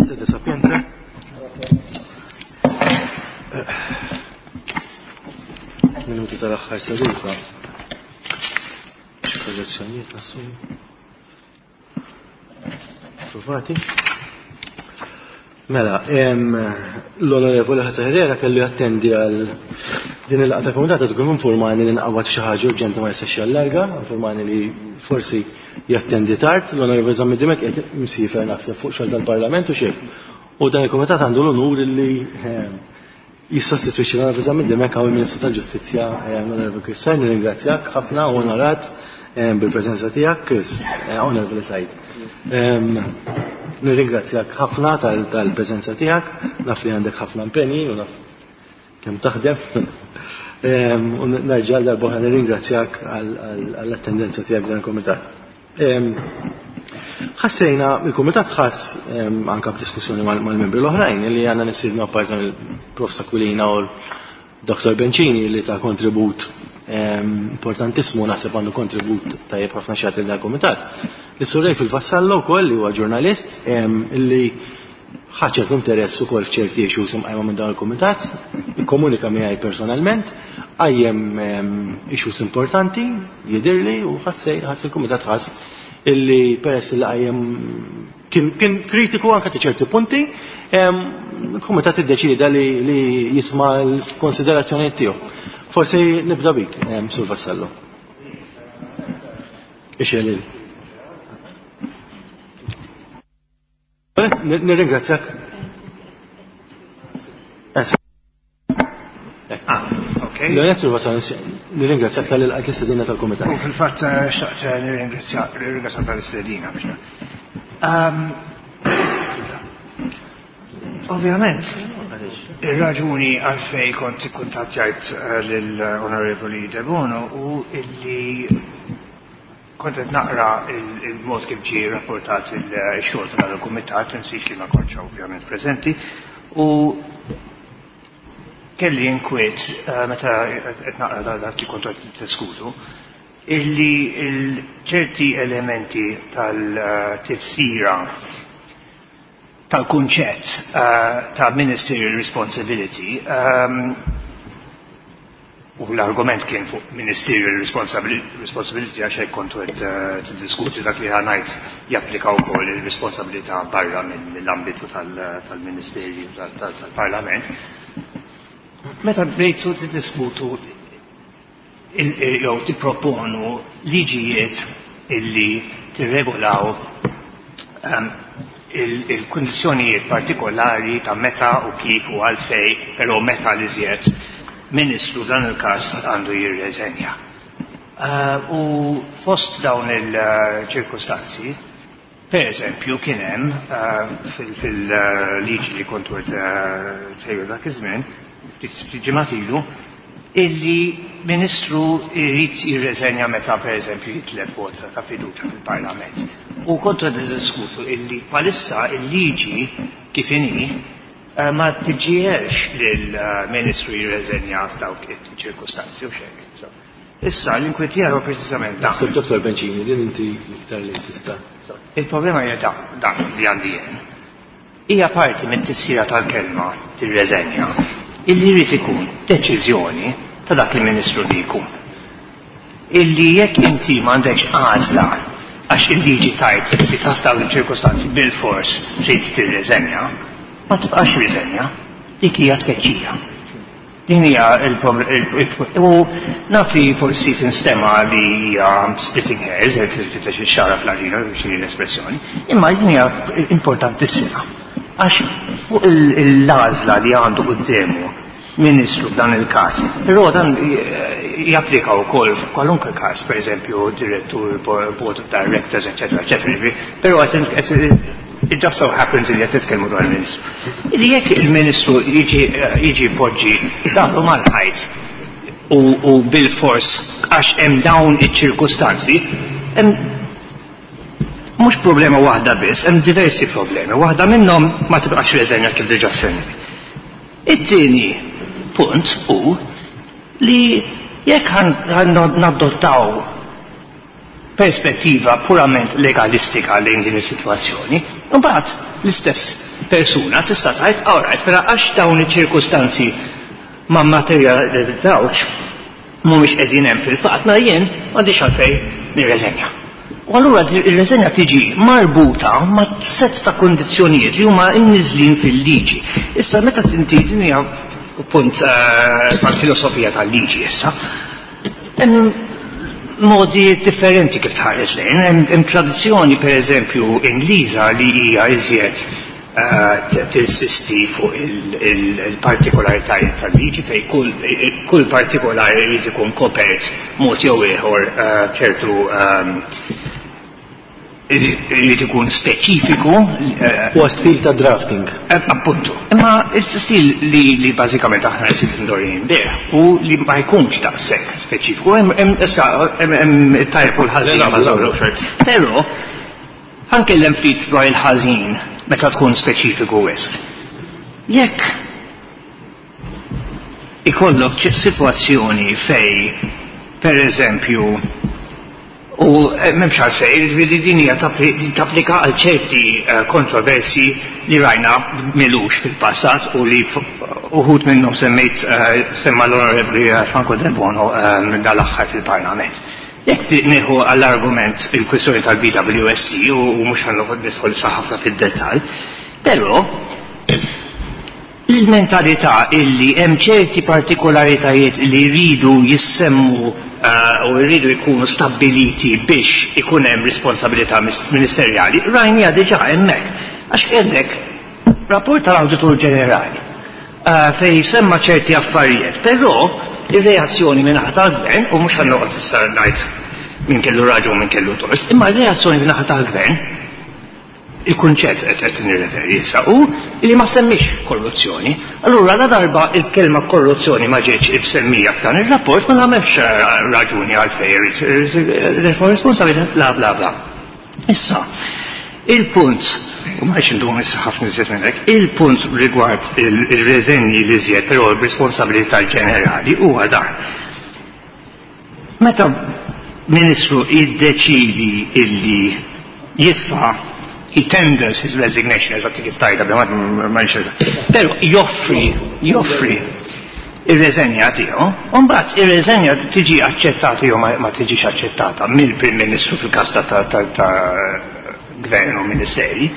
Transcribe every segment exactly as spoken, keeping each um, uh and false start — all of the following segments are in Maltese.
Siete Sapienza? Minuti tal-aħħar seduta. Proġezzjonijiet nassum. Provati. Mela, l-onorevole Ħaża kellu jattendi għal din il-laqgħa komitata tkun informani li nqawwad xi ħaġa urġenti ma jistax jallarga, informani li forsi jattendi tard, l-onorevole Zammidimek qed msifer naħseb fuq xogħol tal-Parlament u xejn. U dan il-kumitat għandu l-onur li jissostitwixxi l-onorevole Zammidimek hawn il-Ministru tal-Ġustizzja l-onorevole Chris, nirringrazzjak ħafna u onorat bil-preżenza tiegħek, Chris, onorevole Said. Nirringrazzjak ħafna tal-preżenza tiegħek, naf li għandek ħafna impenji u naf kemm taħdem. U nerġa' darba nirringrazzjak għall-attendenza tiegħek dan il-kumitat. Ħassejna il-kumitat ħass anke b'diskussjoni mal-membri l-oħrajn li għandna nisidna apparti il-Prof Sakwilina u l-Doktor Bencini li ta' kontribut importantissimu naħseb għandu kontribut tajjeb ħafna xagħti dal-kumitat. L-Surrej fil-Vassallo wkoll li huwa ġurnalist illi ħaċert interess ukoll f'ċerti issues imqajma minn dan il-kumitat, ikkomunika miegħi personalment, għajjem issues importanti jidhirli u ħassej ħass il-kumitat ħass illi peress li għajjem kien kritiku anke ta' ċerti punti, il-kumitat iddeċida li jisma' l-konsiderazzjonijiet tiegħu. Forsi nibda bik, Sur Vassallo. Ixelil. Nirringrazzjak. Ah, ok. L-għanet Sur Vassallo, nirringrazzjak tal-istedina tal-komitat. U fil-fatt xaqt nirringrazzjak tal-istedina. Ovvjament, il-raġuni għalfej kont kuntattjajt l-Onorevoli De Bono u illi kont qed naqra il-mod kif ġie rapportat il-xogħol tal-kumitat insik li ma kontx ovvjament preżenti u kelli inkwiet meta qed naqra dak li kont qed diskutu illi ċerti elementi tal-tifsira tal-kunċett ta' ministerial responsibility u l-argument kien fuq ministerial responsibility għax hekk kontu qed tiddiskuti dak li ħanajt japplika wkoll il-responsabilità barra mill-ambitu tal-Ministerju tal-Parlament. Meta bdejtu tiddiskutu jew tipproponu liġijiet illi tirregolaw il-kondizjonijiet partikolari ta' meta u kif u għalfej, pero meta li zjed ministru dan il-kas għandu jirreżenja. U fost dawn il-ċirkostanzi, per eżempju, kienem fil-liġi li kontu għed fejju dak iż-żmien, ġimatilu, illi ministru jrid jirreżenja meta per eżempju jitleb vota ta' fiduċa fil-Parlament. U kontu għed diskutu illi palissa il-liġi kif inhi ma tiġġiex lill-ministru jirreżenja f'dawk il-ċirkostanzi u xejn. Issa l-inkwetija huwa preċiżament dan. Sir Doktor Bencini, din inti iktar li tista'. Il-problema hija dan li għandi jien. Hija parti mit-tifsira tal-kelma tirreżenja illi jrid ikun deċiżjoni ta' dak il-ministru li jkun. Illi jekk inti m'għandekx għażla għax il-liġi tajt li tastaw il-ċirkostanzi bil-fors trid tirreżenja, ma tibqax riżenja, dik hija tkeċċija. Din hija il-problem. U naf li forsi tinstema li hija splitting hairs, qed ix-xara fl-arina xi l-espressjoni, imma din hija importantissima. Għax fuq il-għażla li għandu qudiemu ministru f'dan il-każ, però dan japplika wkoll f'kwalunkwe każ, pereżempju direttur, board of directors, eċetera, eċetera. Però it just so happens li qed titkellmu dwar il-Ministru. Li jekk il-Ministru jiġi poġġi daħlu mal-ħajt u bil-fors għax hemm dawn iċ-ċirkustanzi, mhux problema waħda biss, hemm diversi problemi. Waħda minnhom ma tibqax reżenja kif diġà semmi. It-tieni punt hu li jekk nadottaw perspettiva purament legalistika lejn din is-sitwazzjoni, Mbagħad l-istess persuna tista' tgħid alright, però għax dawn iċ-ċirkustanzi ma materializzawx mhumiex qegħdin hemm fil-fatt, ma jien m'għandix għalfejn nirreżenja. U allura ir-reżenja tiġi marbuta ma' set ta' kondizzjonijiet li huma nniżlin fil-liġi. Issa meta tinti din hija punt tal-filosofija tal-liġi issa, hemm modi differenti kif tħares lejn, hemm tradizzjoni pereżempju Ingliża li hija iżjed tirsisti fuq il-partikolaritajiet tal-liġi fej kull partikolari jrid ikun kopert mod jew ieħor ċertu jrid ikun speċifiku. Huwa stil ta' drafting. Appuntu. Imma il-stil li bażikament aħna nisit indorin bih u li ma jkunx daqshekk speċifiku. Hemm issa hemm it-tajb u l-ħażin ma żewġ. Però ħankellem ftit dwar il-ħażin meta tkun speċifiku wisq. Jekk ikollok sitwazzjoni fej, per eżempju, u m'hemmx għalfejn, din hija tapplika għal ċerti kontroversi li rajna milux fil-passat u li uħud minnhom semmejt semma l-Onorevoli Franco Del Bono dal-aħħar fil-Parlament. Jekk nieħu għall-argument il-kwistjoni tal-B W S C u mhux ħannoqgħod nidħol sa ħafna fid-dettall, però il-mentalità illi hemm ċerti partikolaritajiet li jridu jissemmu u jridu jkunu stabiliti biex ikun hemm responsabilità ministerjali, rajnija diġà hemmhekk għax kellek rapport tal-Awditur Ġenerali fejn semma ċerti affarijiet, però ir-reazzjoni minn tal-gvern, u mhux ħannoqgħod issa ngħid min kellu raġun min kellu tort, imma r-reazzjoni minn tal-gvern il-kunċett qed nirreferi issa u li ma semmix korruzzjoni. Allura la darba il-kelma korruzzjoni ma ġietx ibsemmija f'dan ir-rapport ma nagħmelx raġuni għalfejn responsabilità bla bla bla. Issa, il-punt, u ma xindum issa ħafna iżjed minn hekk, il-punt rigward il-reżenji li żjed, però l-responsabilità ġenerali huwa dan. Meta Ministru jiddeċidi illi jitfa' he tenders his resignation, eżatti kif tajda, ma nxerda. Pero joffri, joffri il-reżenja tiegħu, u mbagħad ir-reżenja tiġi aċċettata jew ma tiġix aċċettata mill-Prim Ministru fil-każ ta' Gvern u Ministeri.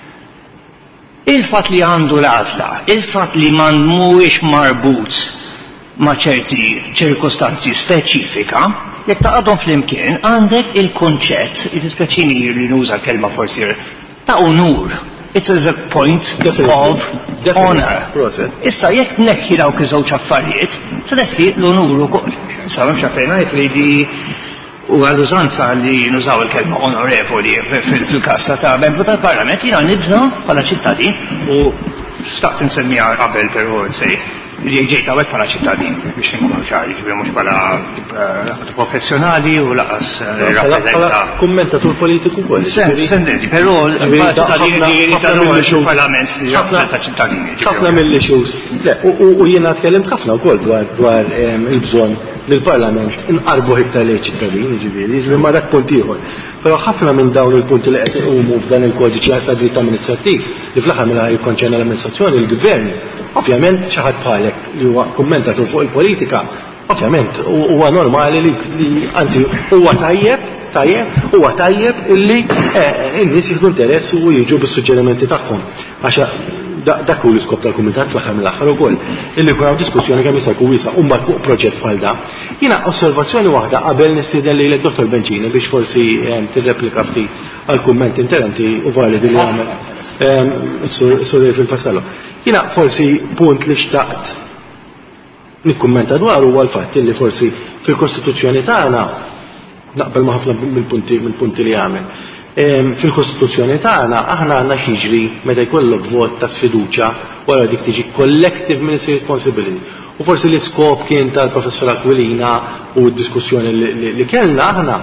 Il-fatt li għandu l-għażla, il-fatt li man mhuwiex marbut ma' ċerti ċirkostanzi speċifika, jekk taqadhom flimkien għandek il-konċett, it-ispeċini li nuża kelma forsi ta' onur. It is a point of honor. Issa jekk neħħi dawk iż-żewġ affarijiet, se neħħi l-onur ukoll. Issa m'hemmx għalfejn ngħid li di u għall-użanza li nużaw il-kelma onorevoli fil-każ ta' membru tal-Parlament jiena nibża bħala ċittadin u staqt insemmija qabel però nsejt li ġejt hawnhekk bħala ċittadin biex inkunu ċari, ġifieri mhux bħala professjonali u laqas rappreżenta. Kummentatur politiku wkoll. Sendi, però ċittadini tal-Parlament li rappreżenta ċittadini. Ħafna mill-issues. U jiena tkellimt ħafna wkoll dwar il-bżonn li l-Parlament inqarbu iktar lejn ċittadini, ġifieri, jiġri ma dak punt ieħor. Però ħafna minn dawn il-punti li qed iqumu f'dan il-kodiċi ta' dritt amministrattiv li fl-aħħar mill jikkonċerna l-amministrazzjoni il-gvern, ovvjament xi ħadd bħalek li huwa kummentatur fuq il-politika, ovvjament huwa normali li anzi huwa tajjeb tajjeb huwa tajjeb illi n-nies jieħdu interess u jiġu bis-suġġerimenti tagħhom. Għax dak hu l-iskop tal-kumitat fl-aħħar mill-aħħar ukoll illi jkun hawn diskussjoni kemm jista' jkun wiesa' u mbagħad fuq proġett bħal dan. Jiena osservazzjoni waħda qabel nistieden lilek Dottor Bencini biex forsi tirreplika ftit għall-kumment interessanti u validi li għamel is-sur fil-fasallo. Jiena forsi punt li xtaqt nikkummenta dwar huwa l-fatt illi forsi fil-Kostituzzjoni tagħna naqbel ma' ħafna mill-punti mill-punti li għamel. Fil-Kostituzzjoni tagħna aħna għandna xiġri meta jkollok vot ta' sfiduċja wara dik tiġi collective ministry responsibility. U forsi l-iskop kien tal-Professor Aquilina u d-diskussjoni li kellna aħna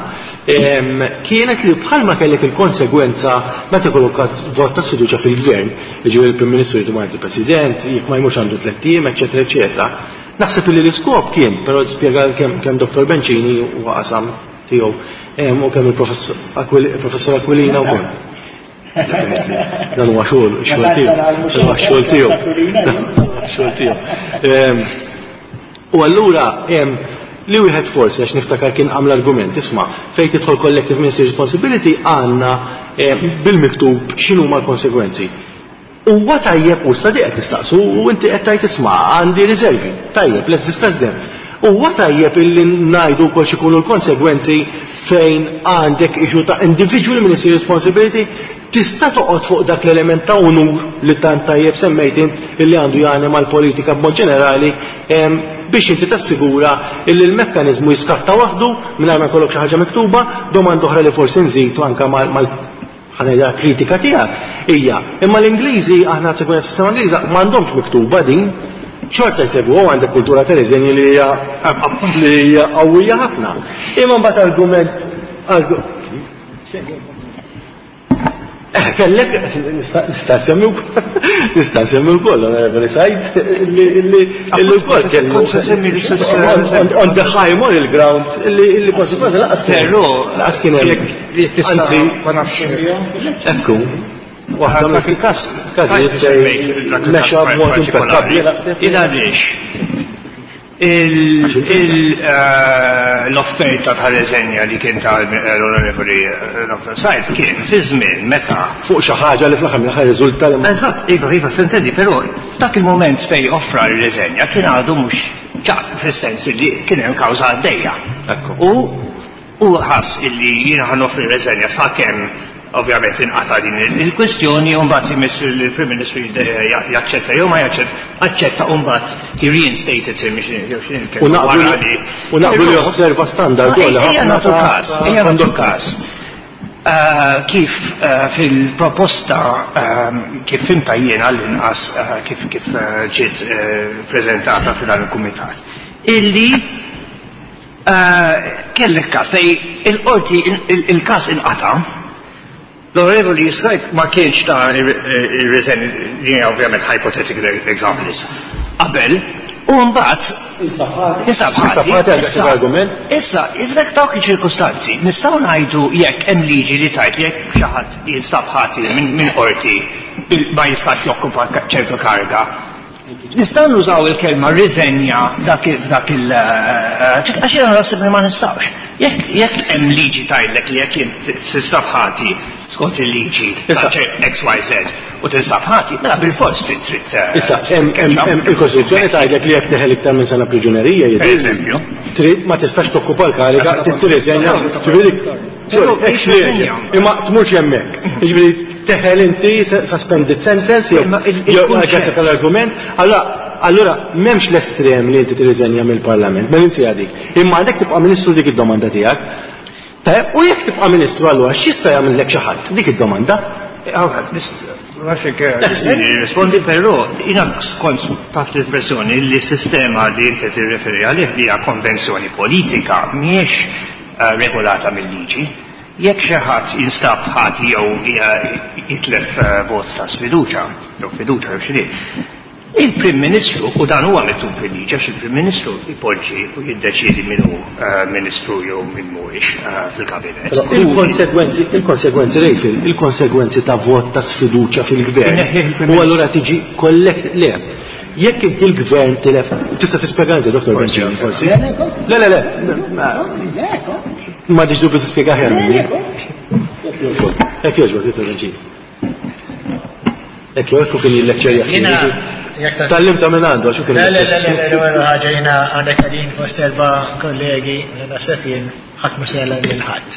kienet li bħalma kellek il-konsegwenza meta jkollok vot ta' sfiduċja fil-Gvern, jiġifieri il-Prim Ministru jitmajt il-President, jekk ma jmurx għandu tliet iem, eċetera, eċetera. Naħseb li l-iskop kien, però spjega kemm Dottor Bencini u qasam tiegħu u kemm il-Professor Aquilina wkoll. Dan huwa xogħol xogħol tiegħu. Xogħol tiegħu. Xogħol tiegħu. U allura li wieħed forsi għax niftakar kien għamel argument, isma' fejn tidħol collective ministry responsibility għandna bil-miktub x'inhuma l-konsegwenzi. Huwa tajjeb u stadi qed tistaqsu u inti qed tgħid isma' għandi riservi. Tajjeb, let's discuss them. Huwa tajjeb illi ngħidu wkoll x'ikunu l-konsegwenzi fejn għandek issue ta' individual ministry responsibility tista' toqgħod fuq dak l-element ta' unur li tant tajjeb semmejt illi għandu jagħni mal-politika b'mod ġenerali biex inti tassigura illi l-mekkaniżmu jiskatta waħdu mingħajr ma jkollok xi ħaġa miktuba, domanda oħra li forsi nżidu anke mal ħanejda kritika tiegħek hija imma l-Ingliżi aħna segwina s-sistema Ingliża m'għandhomx miktuba din xorta jsegwu għandek kultura tal-eżenji li hija li hija qawwija ħafna. Imma mbagħad argument Eh, kellek, nista' semmi nista' semmi wkoll, onorevoli Said, illi wkoll kellu. On the high moral ground, illi konsekwenza laqas kien. Laqas kien anzi, ma nafx. Ekku. Waħda fil-każ każijiet mexa b'mod impeccabbli. Ila għaliex l-offerta tal-eżenja li kien tal-onorevoli doktor Said kien fi żmien meta fuq xi ħaġa li fl-aħħar mill-aħħar riżulta li eżatt, iva iva sentendi, però dak il-mument fejn offra l-eżenja kien għadu mhux ċaq fis-sens li kien hemm kawża għaddejja. U u ħass illi jiena ħanoffri l-eżenja sakemm ovvjament inqata' din il-kwestjoni u mbagħad imiss il-Prim Ministru jaċċetta jew ma jaċċetta aċċetta u mbagħad reinstated him u naqblu u naqblu li osserva standard ukoll ħafna nagħtu każ, ejja nagħtu każ. Kif fil-proposta kif fimta jiena l-inqas kif kif ġiet preżentata fil-dan il-kumitat illi kellek każ fejn il-qorti il-każ inqata' l-onorevoli Said ma kienx ta' il-reżen li ovvjament hypothetical example issa. Qabel, u mbagħad issa issa, jifdek dawk il-ċirkostanzi, nistgħu ngħidu jekk hemm liġi li tajt li jekk xi ħadd jinstab ħati minn qorti ma jistax jokkupa ċertu karga. Nistgħu nużaw il-kelma riżenja dak il għax jiena naħseb li ma nistgħux. Jekk hemm liġi tajlek li jekk tinstab ħati skont il-liġi ta' X Y Z u tinsab ħati, mela bil-fors trid trid. Issa, hemm il-Kostituzzjoni tgħidlek li jekk teħel iktar minn sena priġunerija pereżempju. Trid ma tistax tokkupa l-kariga, trid tirriżenja. Imma tmurx hemmhekk. Jiġifieri teħel inti suspended sentence jew għazza tal-argument, allora m'hemmx l-estrem li inti tirriżenja mill-Parlament, ma ninsi għadik. Imma għandek tibqa' Ministru dik id-domanda tiegħek. Tajjeb, u jekk tibqa' Ministru allura x'jista' jagħmellek xi ħadd dik id-domanda? Rispondi però jiena skont taħt l-espressjoni li s-sistema li inti tirreferi għalih li hija konvenzjoni politika mhijiex regolata mill-liġi. Jekk xi ħadd jinstab ħati jew jitlef vot ta' sfiduċa, jew fiduċa jew xi il-Prim Ministru, u dan huwa miktub fil-liġi għax il-Prim Ministru jpoġġi u jiddeċiedi min hu Ministru jew min mhuwiex fil-Kabinet. Il-konsegwenzi, il-konsegwenzi rejfil, il-konsegwenzi ta' vot ta' sfiduċa fil-Gvern. U allura tiġi kollekt le. Jekk inti l-Gvern tilef, tista' tispjega inti, Doktor Benċini, forsi? Le, le, le. Ma diġdu biex tispjega ħjar minni. Ekk jogħġbok, Doktor Benċini. Ekk jogħġbok kien jil-leċċerja. Tallimta minn għandu, għaxu kien il-leċċerja. Le, le, le, le, ħaġa jina għandek għadin fost erba kollegi, nasib jien ħadd ma sejla mill-ħadd.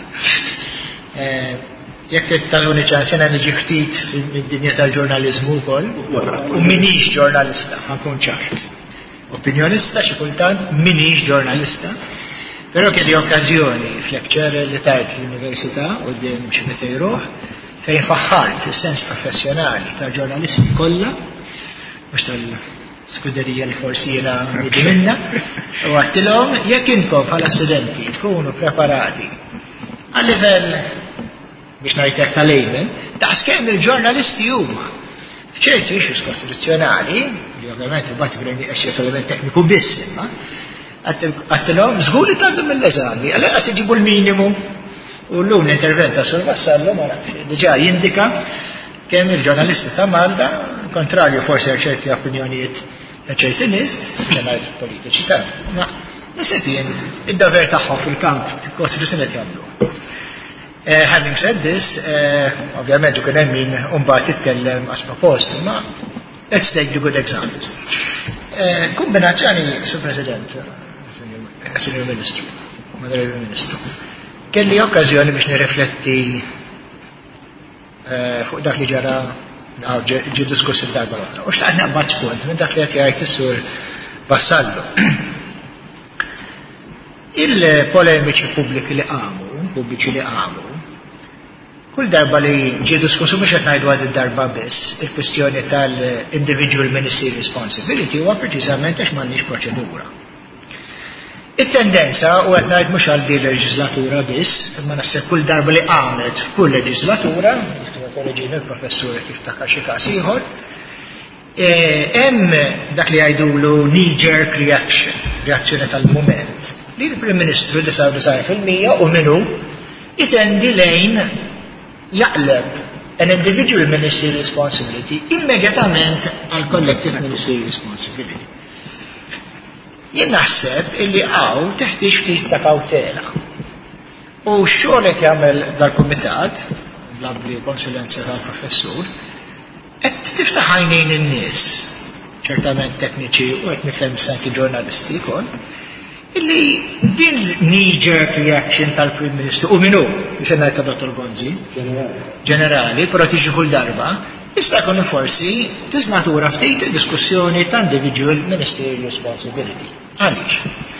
Jekk tal-uni ċansina niġi ftit fid-dinja tal-ġurnalizmu wkoll, u minix ġurnalista, ħankun ċart. Opinjonista xi kultant minix ġurnalista, però kelli okkażjoni f'lecture li tajt l-Università quddiem xi metejruh fejn faħħart is-sens professjonali tal-ġurnalisti kollha, mhux tal-skuderija li forsi jiena niġi minnha, u għattilhom jekk intom bħala studenti tkunu preparati għal livell biex ngħidlek tal-ejmen, daqs kemm il-ġurnalisti huma f'ċerti issues kostituzzjonali, li ovvjament imbagħad ibrejni għax element tekniku biss, imma għattilhom żgur li tgħaddu mill-eżami, għal qas iġibu l-minimu u llum l-intervent ta' Sur Vassallo ma nafx diġà jindika kemm il-ġurnalisti ta' Malta, kontrarju forsi għal ċerti opinjonijiet ta' ċerti nies, ġenerali politiċi ta' ma nisib jien id-dover tagħhom fil-kamp kostituzzjoni jagħmlu. Having said this, ovvjament u kien hemm min mbagħad titkellem as proposti, ma let's take the good examples. Kombinazzjoni, Sur President, Sinjor Ministru, Madre Ministru, kelli okkażjoni biex nirrifletti fuq dak li ġara ġi diskuss il-darba l-oħra. U xtaqt naqbad punt minn dak li qed jgħid is-Sur Vassallo. Il-polemiċi pubbliki li qamu, pubbliċi li qamu, kull darba li ġi diskussu biex qed ngħidu għad id-darba biss, il-kwistjoni tal-individual ministry responsibility huwa preċiżament għax m'għandniex proċedura. Il-tendenza, u qed ngħid mhux għal din leġislatura biss, imma naħseb kull darba li qamet f'kull leġislatura, korreġina il-professur kif ta' xi każ ieħor, hemm dak li jgħidulu knee-jerk reaction, reazzjoni tal-mument, li l-Prim Ministru desaw design fil-mija u minnu jitendi lejn jaqleb an individual ministry responsibility immediatament għal collective ministry responsibility. Jien naħseb illi għaw teħtieġ ftit ta' kawtela. U x-xogħol qed jagħmel dal-kumitat, bl-abli konsulenza tal-professur, qed tiftaħ għajnejn in-nies, ċertament tekniċi u qed nifhem sanki ġurnalisti wkoll, illi din knee-jerk reaction tal-Prim Ministru u minnu biex ngħid ta' Dottor Gonzi, ġenerali, però tiġi kull darba, jista' jkun forsi tiżnatura ftit diskussjoni ta' individual ministerial responsibility. Għaliex?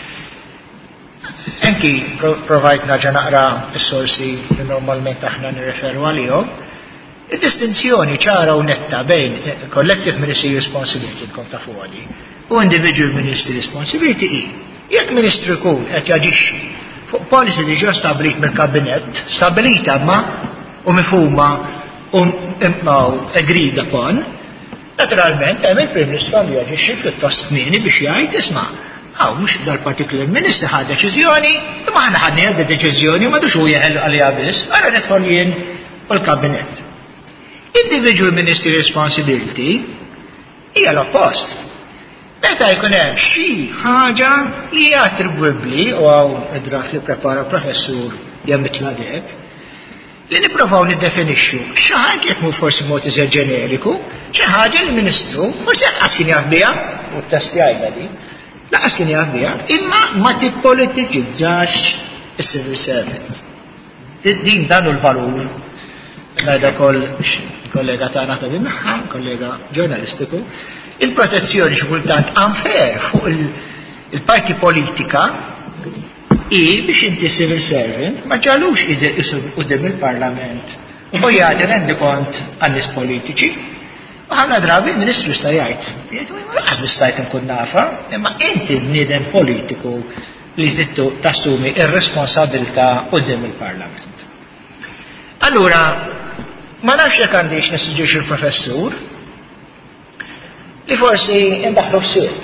Anki provajt naġa naqra s-sorsi li normalment aħna nirreferu għalihom, id-distinzjoni ċara u netta bejn collective ministerial responsibility kont ta' fuqi u individual ministerial responsibility i. Jekk ministru jkun qed jaġixxi fuq policy li ġew stabbilit mill-kabinett, stabilita ma u mifhuma u agreed upon, naturalment hemm il-Prim Ministru għandu jaġixxi pjuttost kmieni biex jgħid isma' għaw mhux dal-particular ministru ħad deċiżjoni, imma aħna ħadni għadda deċiżjoni ma dux hu jeħellu għalija biss, ara nidħol jien u l-kabinett. Individual ministry responsibility hija l-oppost. Meta jkun hemm xi ħaġa li hija attribwibbli u għaw id-draft li prepara professur Jammitla Deb, li nippruvaw niddefinixxu xi ħaġa jekk mhu forsi mod iżgħar ġeneriku, xi ħaġa li ministru forsi qas kien jaf biha u t-testi għajna di, laqas kien jaf biha, imma ma tippolitikizzax is-civil servant. Din dan hu l-valur ngħidha wkoll kollega tagħna ta' din naħa, kollega ġurnalistiku, il-protezzjoni xi kultant unfair fuq il-parti politika i biex inti civil servant ma ġalux idir isu qudiem il-Parlament u jgħid rendi kont għan-nies politiċi. U ħafna drabi il-Ministru sta jgħid, għaz nistajt nkun nafa, imma inti bniedem politiku li tittu tassumi ir-responsabilità qudiem il-Parlament. Allura, ma nafx jekk għandix nissuġġerixxi il-professur li forsi indaħlu s-sir.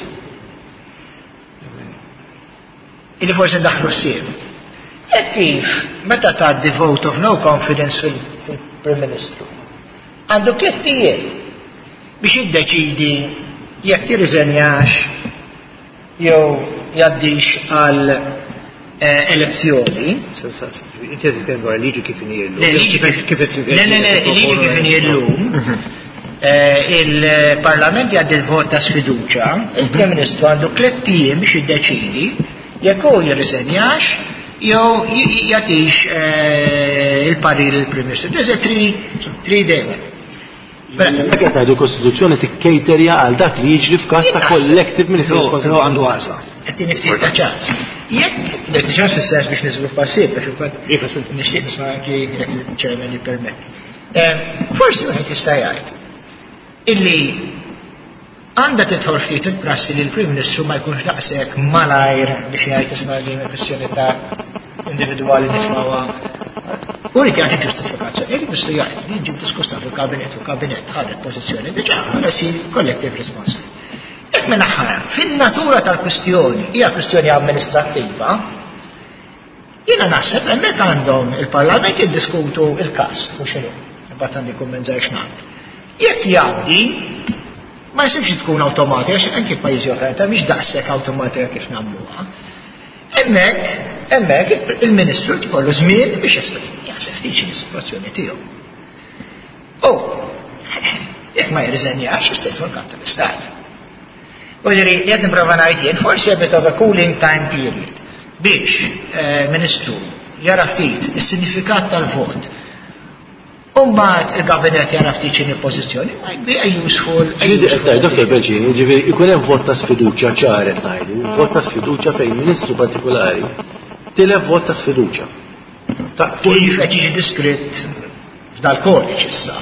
Li forsi indaħlu s-sir. E kif, meta tgħaddi vote of no confidence fil-Prim Ministru, għandu tliet biex jiddeċidi jekk jirriżenjax jew jaddix għal elezzjoni. Inti qed titkellem dwar liġi kif inhi llum. Liġi kif inhi llum. Il-Parlament jgħaddi l-vot ta' sfiduċa, il-Prim Ministru għandu tliet ijiem biex jiddeċidi jekk hu jirriżenjax jew jagħtix il-parir il-Prim Ministru. There's a three day. Jekk għadu Kostituzzjoni tikkejterja għal dak li jiġri f'każ ta' collective ministry responsibility għandu għażla. Qed niftit ta' ċans. Jekk dak ċans fis-sens biex niżviluppa sib biex ukoll nixtieq nisma' anki il-Chairman jippermetti. Forsi wieħed jista' jgħid illi għandha tidħol ftit il-prassi li l-Prim Ministru ma jkunx daqshekk malajr biex jgħid isma' li kwestjoni ta' individwali nisma'ha. U li jagħti ġustifikazzjoni, li Ministru jgħid li ġib diskussa fil-Kabinet u Kabinet ħadet pożizzjoni diġà għandha sir collective responsibility. Jekk minn aħħar, fin-natura tal-kwistjoni hija kwistjoni amministrattiva, jiena naħseb hemmhekk għandhom il-Parlament jiddiskutu il-każ u x'inhu. Imbagħad għandi kumment żgħir x'nagħmel. jekk jgħaddi ma jsibx tkun awtomatika għax anke pajjiżi oħra ta' mhix daqshekk awtomatika kif nagħmluha. Hemmhekk, hemmhekk il-Ministru tkollu żmien biex jaħseb ftit xi situazzjoni tiegħu. Oh, jekk ma jirriżenjax jista' jkun kap tal-Istat. U jiri qed nipprova ngħid jien forsi a bit of a cooling time period biex Ministru jara ftit is-sinifikat tal-vot. Umbat il-gabinet jara ftit x'inhi pożizzjoni, might be a useful. Doktor Benċini, ġifieri ikun hemm vot ta' sfiduċja ċara qed ngħidu, vot ta' sfiduċja fejn ministru partikolari tilef vot ta' sfiduċja. Kif qed jiġi diskritt f'dal-kodiċ issa.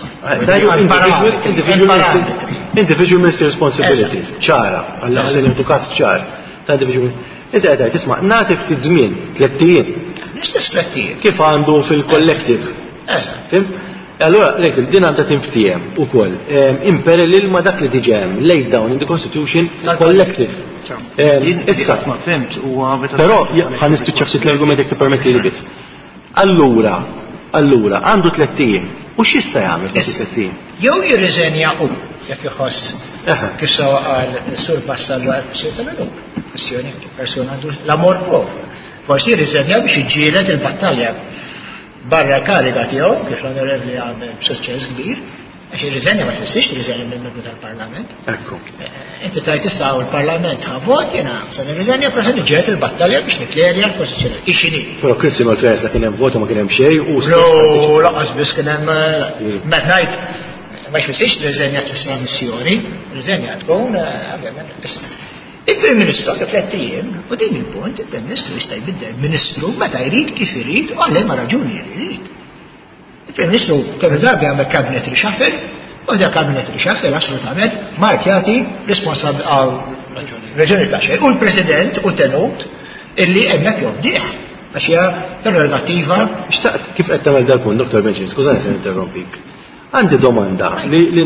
Individual ministry responsibilities ċara, għall-aħsen intu każ ċar ta' individual. Inti qed tgħid isma' nagħti ftit żmien, tliet ijiem. Nistess tliet ijiem. Kif għandu fil-collective. Eżatt. Allora, rejt, din għandha tinftiem ukoll. Imparallel ma dak li diġà hemm laid down in the Constitution collective. Issa ma fimt huwa però ħan nispiċċa ftit l-argument jekk tippermetti li biss. Allura, allura għandu tliet ijiem. U x'jista' jagħmel dak tliet ijiem? Jew jirriżenja hu jekk iħoss kif sawa qal sur Vassallo għal kwistjoni tal-għaluk. Kwistjoni persuna għandu l-amor proprio. Forsi jirriżenja biex iġġieled il-battalja barra kariga tiegħu kif l-onorevoli għamel b'suċċess kbir, għax ir-riżenja ma tfissirx riżenja mill-membru tal-Parlament. Ekku. Inti tajt issa il-Parlament ħavot jiena se nirriżenja però ġiet il-battalja biex niklerja l-pożizzjoni. Ixini. Però Krizzi ma l-fejs kien hemm vota ma kien hemm xejn u No, laqas biss kien hemm meta ngħid ma jfissirx riżenja tfisser missjoni, riżenja tkun il-Prim Ministru għal tliet ijiem u din il-punt il-Prim Ministru jista' jbiddel Ministru meta jrid kif irid u għalhem ma raġuni jrid. Il-Prim Ministru kemm darbi għamel cabinet reshuffle u da cabinet reshuffle assolutament markjati responsabbli għal raġuni ta' xejn. U l-President u tenut illi hemmhekk jobdih għax hija prerogattiva. Xtaqt kif qed tagħmel dal-punt, Doktor Benċin, skużani se ninterrompik. Għandi domanda li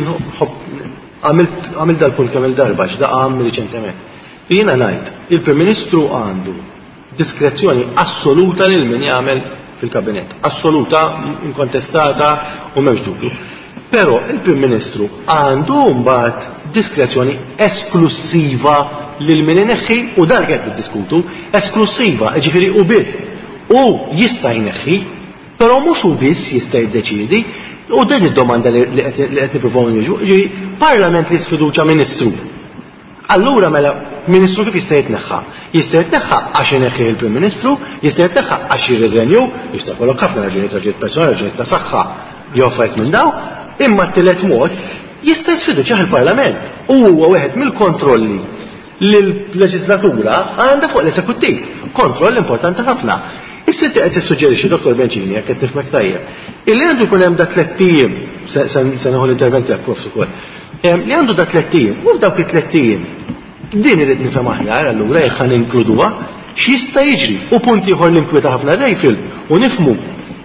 għamilt dal-punt kemm il-darba x'daqa għamil riċentement. Jiena ngħid, il-Prim Ministru għandu diskrezzjoni assoluta lil min jagħmel fil-Kabinett, assoluta, inkontestata u m'hemmx dubju. Però il-Prim Ministru għandu mbagħad diskrezzjoni esklusiva lil min ineħħi u dan qed niddiskutu, esklusiva, ġifieri u biss. U jista' jneħħi, però mhux u biss jista' jiddeċiedi, u din id-domanda li qed nippruvaw niġu, ġifieri Parlament li sfiduċja Ministru. Allura mela Ministru kif jista' jitneħħa? Jista' jitneħħa għax ineħħi il-Prim Ministru, jista' jitneħħa għax jirriżenju, jista' jkollok ħafna raġunijiet raġunijiet personali, raġunijiet ta' saħħa jew affarijiet minn dawn, imma t-tielet mod jista' jisfiduċjah il-Parlament. U huwa wieħed mill-kontrolli li l-leġislatura għandha fuq l-eżekuttiv. Kontroll importanti ħafna. Issa inti qed tissuġġerixxi Doktor Benċini jekk qed nifhmek tajjeb. Illi għandu jkun hemm dak tliet ijiem se neħu l-intervent tiegħek prof ukoll. Li għandu dak tliet ijiem, u f'dawk it-tliet ijiem din irid nifhem aħjar allura jekk ħan inkluduha x'jista' jiġri u punt ieħor li nkwieta ħafna Rejfil u nifhmu.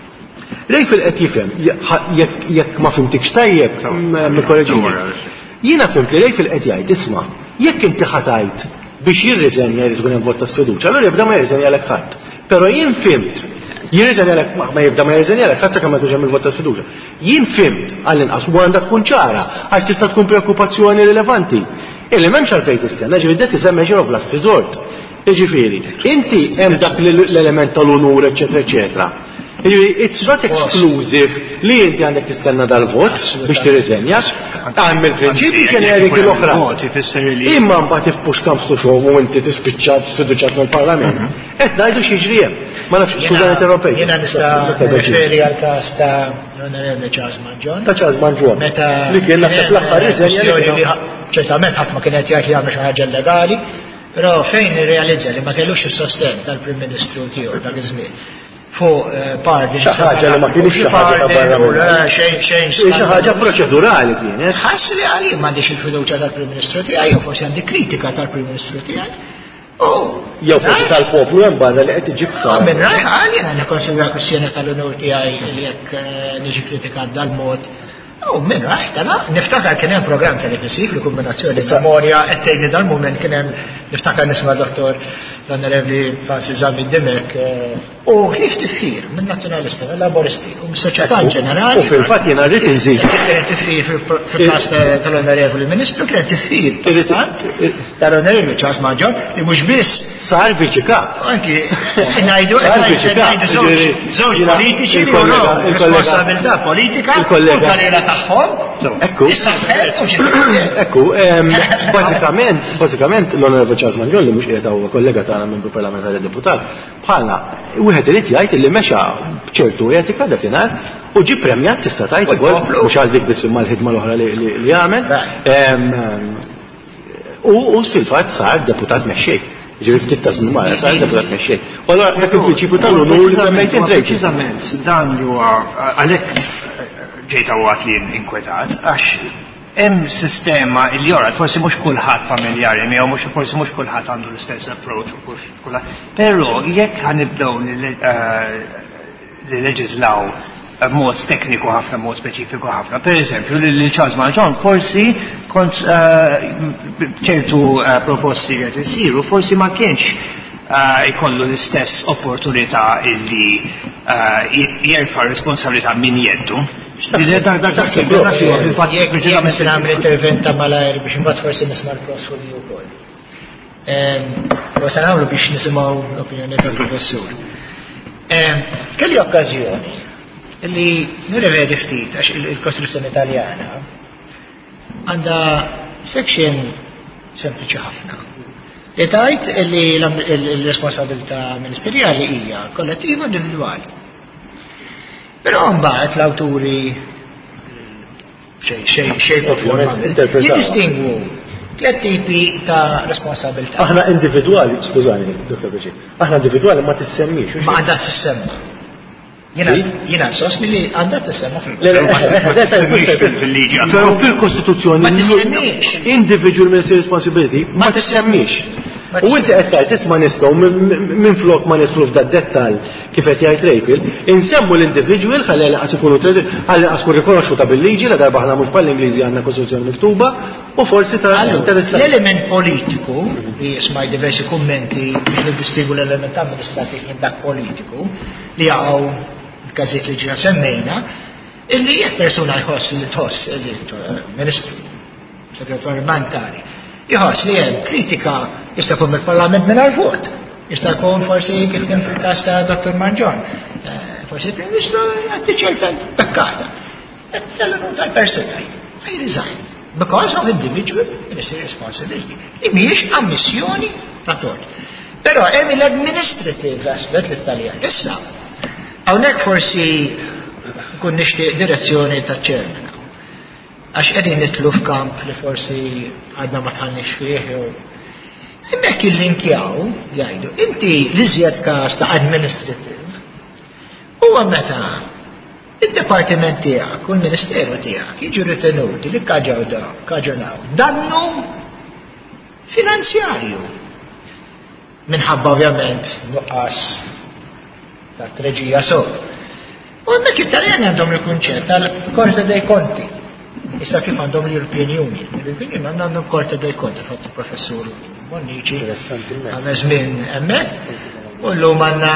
Rejfil qed jifhem jekk ma fimtikx tajjeb mill-kolleġini. Jiena fimt li Rejfil qed jgħid isma' jekk inti ħatajt biex jirriżenja li tkun hemm vot ta' sfiduċja, allura jibda ma jirriżenjalek ħadd. Però jien fimt jirriżenjalek ma jibda ma jirriżenjalek ħadd sakemm ma tkunx hemm il-vot ta' sfiduċja. Jien fimt għall-inqas u għandha tkun ċara għax tista' tkun preokkupazzjoni rilevanti. Illi m'hemmx għalfejn tistenna, ġifieri qed isemmi measure of last resort. Jiġifieri, inti hemm dak l-element tal-unur, eċetera, eċetera. It's not exclusive li inti għandek tistenna dal-vot biex tirriżenja, għamil prinċipi ġeneriċi l-oħra. Imma mbagħad tifpux kamstu xogħol u inti tispiċċat sfiduċjat mill-Parlament. Qed ngħidu x'jiġri hemm. Ma nafx skużani interrompejt. Jiena nista' referi għal każ ta' Onorevoli Charles Mangione. Ta' Charles Mangione. Meta li kien naħseb l-aħħar riżenja. ċertament ħadd ma kien qed jgħid li jagħmel xi ħaġa illegali, però fejn irrealizza li ma kellux is-sosten tal-Prim Ministru tiegħu dak iż-żmien fuq parti xi ħaġa li ma kienx xi ħaġa ta' barra xejn xejn xi ħaġa proċedurali kienet. Ħass li għalih m'għandix il-fiduċja tal-Prim Ministru tiegħi jew forsi għandi kritika tal-Prim Ministru tiegħi. Jew forsi tal-poplu hemm barra li qed iġib sa. Minn rajħ għal jiena nikkonsidra kwistjoni tal-unur tiegħi li jekk niġi kritikat dal-mod. U minn raħ tala, niftakar kien hemm programm televisiv li kombinazzjoni memorja qed tgħidni dal-mument kien hemm niftakar nisma' Doktor l-Onorevli Francis Zamid Dimek u ħlif tifħir minn nazzjonalisti, minn laboristi u mis-soċjetà ġenerali. U fil-fatt jiena rrid inżid. Kien tifħir fil-każ tal-Onorevoli Ministru kien tifħir tal-Onorevoli Charles Maġġor li mhux biss sar viċi kap. Anki ngħidu żewġ politiċi li juru responsabilità politika u karriera tagħhom. Ekku. Ekku, bażikament, bażikament l-Onorevoli Charles Maġġor li mhux qiegħed huwa kollega tagħna membru parlamentari deputat bħalna wieħed irid jgħid li mexa b'ċertu etika dakinhar u ġie premjat tista' tgħid ukoll mhux għal dik biss imma l-ħidma l-oħra li jagħmel. U fil-fatt sar deputat mexxej. Ġifieri ftit ta' żmien wara sar deputat mexxej. U allura dak il-prinċipju tal-unur li semmejt intrejt. Preċiżament dan huwa għalhekk ġejta waqt li inkwetat għax hemm sistema li jorat forsi mhux kulħadd familjari miegħu mhux forsi mhux kulħadd għandu l-istess approach u kulħadd. Però jekk ħanibdew li leġislaw mod tekniku ħafna, mod speċifiku ħafna. Per eżempju, li Charles Maġġor forsi kont ċertu proposti li qed isiru forsi ma kienx jkollu l-istess opportunità illi jerfa' responsabilità min jeddu. Jek jek namel interventa malajr biex imbagħad forsi nisma' l-crossful wkoll. U se nagħmlu biex nisimgħu l-opinjoni tal-professur. Kelli okkażjoni li nirrevedi ftit għax il-Kostituzzjoni Taljana għandha section sempliċi ħafna. Li tgħid li l-responsabilità ministerjali hija kollettiva individwali. Però mbagħad l-awturi xejn xejn xejn jiddistingwu tliet tipi ta' responsabilità. Aħna individwali, skużani, Dottor Beċi, aħna individwali ma tissemmix. Ma għandha tissemma. Jiena jiena nsostni li għandha tissemma fil-liġi. Però fil-Kostituzzjoni ma tissemmix. Individual ministerial responsibility ma tissemmix. U inti qed tgħid isma' nistgħu minn flok ma nidħlu f'dak dettall kif qed jgħid Rejfil, insemmu l-individwal ħalli laqas ikunu ħalli laqas tkun rikonoxxuta bil-liġi la darba aħna mhux bħall-Ingliżi għandna Kostituzzjoni miktuba u forsi ta' l-element politiku li jisma' diversi kummenti biex niddistingu l-element amministrattiv minn dak politiku li jaqgħu każijiet li ġina semmejna illi jekk persuna jħoss li tħoss il-Ministru Segretarju Parlamentari jħoss li hemm kritika jista' jkun mill-Parlament mingħajr vot. Jista' jkun forsi kif kien fil-każ ta' Doktor Maġġor. Forsi il-Prim Ministru għaddi ċerta pekkata. Tellenu tal-persuna I resign because of individual ministerial responsibility. Li mhijiex ammissjoni ta' tort. Però hemm l-administrative aspett l-Italjan. Issa, hawnhekk forsi kun nixtieq direzzjoni ta' chairman. Għax qegħdin nitlu f'kamp li forsi għadna ma tħallniex fih jew hemmhekk illinkjaw jgħidu inti l-iżjed każ ta' administrative huwa meta id-dipartiment tiegħek u l-Ministeru tiegħek jiġu ritenuti li kkaġunaw dannu finanzjarju minħabba ovvjament nuqqas ta' treġija sow. U hemmhekk it-Taljani għandhom il-kunċett tal-Korte dei Conti. Issa kif għandhom l-European Union. L-European Union għandhom Korte dei Conti, fatt il-professur Bonnici, għamma żmien hemmhekk, u llum għandna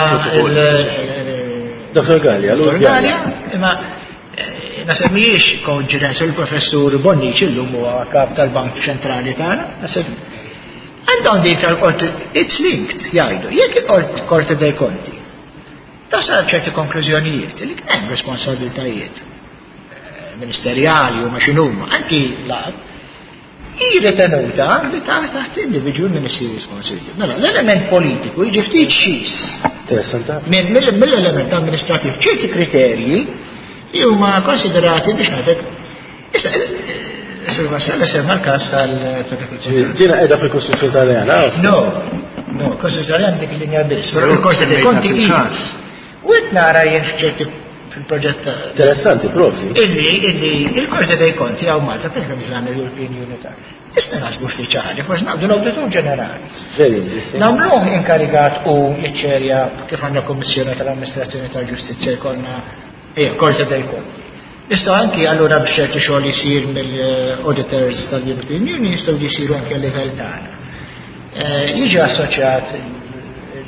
Doktor Gallia, Doktor Gallia, imma nasib mhijiex koinċidenza il-professur Bonnici llum huwa kap tal-Bank Ċentrali tagħna, nasib għandhom din tal-Qorti, it's linked jgħidu, jekk il-Korte dei Conti tasal ċerti konklużjonijiet li kien hemm responsabbiltajiet ministerjali u maċinuma, anki laqt, jirritenuta li taħt individual ministerial responsibility. Mela, l-element politiku jiġi ftit xis. Mill-element amministrativ ċerti kriterji li huma konsiderati biex ngħidlek. Issa, Sur Vassella semma l-każ tal-Agrikoltura. Dina qiegħda fil-Kostituzzjoni Taljana? No, no, Kostituzzjoni Taljana dik linja biss. Però il-Korte dei Conti u qed nara jien f'ċerti fil-proġett. Interessanti, provzi. Illi, illi, il-Korte dei Conti għaw Malta, perché biex għanna European Unita. Isna nasbu ftit ċaħġa, forse nabdu l-auditur ġenerali. Very interesting. Namluħ inkarigat u jiċċerja kif għanna Kommissjoni tal-Amministrazzjoni tal-Ġustizzja jkollna, eh, Korte dei Conti. Istaw anki allura biex ċerti xogħol jisir mill-auditors tal-European Union, jistaw jisiru anki għal-livell tagħna. Jiġi assoċjat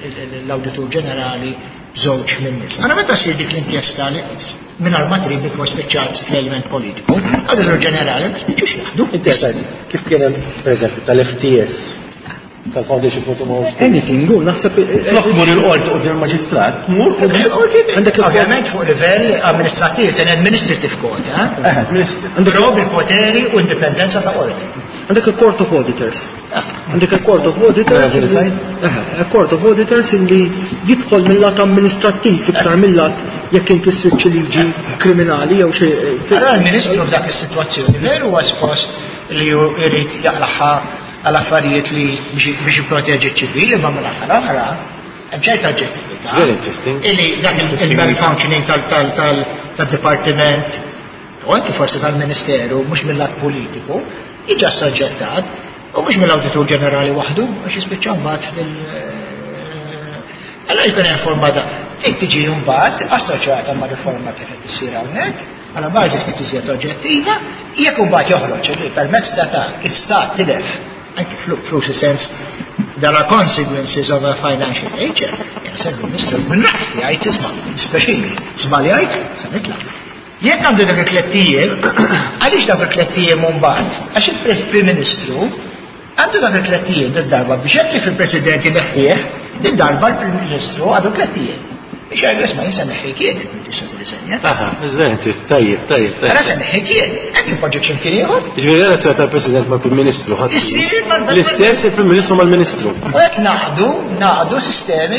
l-Awditur Ġenerali żewġ min-nies. Għana meta ssir dik l-inkjesta li mingħajr ma trid bikwa spiċċat fl-element politiku, Awditur Ġenerali ma spiċċux jaħdu. Kif kien hemm pereżempju tal-F T S tal-Foundation for Tomorrow. Anything, gu, naħseb. Flok mur il-qorti u il-maġistrat, mur il-qorti. Ovvjament fuq livell amministrativ, ten administrative court, eh? Għandek bil-poteri u indipendenza ta' qorti. Għandek il-Court of Auditors. Għandek il-Court of Auditors. Il-Court of Auditors illi jidħol mill-lat amministrattiv iktar mill-lat jekk inti ssirċ liġi kriminali jew xi. Allora il-Ministru f'dak is-sitwazzjoni veru huwa spost li jrid jaqlaħħa għal affarijiet li biex jipproteġi ċ-ċivili, ma mill-aħħar oħra hemm ċerta oġġettività. Illi dak il-malfunctioning tal-Dipartiment u anke forsi tal-Ministeru mhux mill-lat politiku jiġi assoġġettat u mhux mill-Awditur Ġenerali waħdu biex jispiċċaw mbagħad il allora jkun hemm forma da dik tiġi mbagħad assoċjata ma' riforma kif qed issir hawnhekk għala bażi ftit iżjed oġġettiva jekk mbagħad joħroġ li permezz ta' ta' istat tilef anke flus sens there are consequences of a financial nature. Jena sen ministru minnaħ jgħid tisma' speċili żbaljajt se nitlaq. Jekk għandu dak il-klettijiem, għaliex dak il-klettijiem mbagħad għax il-Prim Ministru għandu dak il-klettijiem d-darba biex jekk il-President jineħħieħ d-darba l-Prim Ministru għandu klettijiem. Biex għajgħas ma jinsa neħħikien, tista' t-risenja. Aha, iżventi, tajjeb, tajjeb. Għara se neħħikien, għek il-poġġek ximkien ieħor. Ġviri għara t-għata l-President ma' Prim Ministru. L-istess il-Prim Ministru ma' l-Ministru. U għek naqdu, naqdu sistemi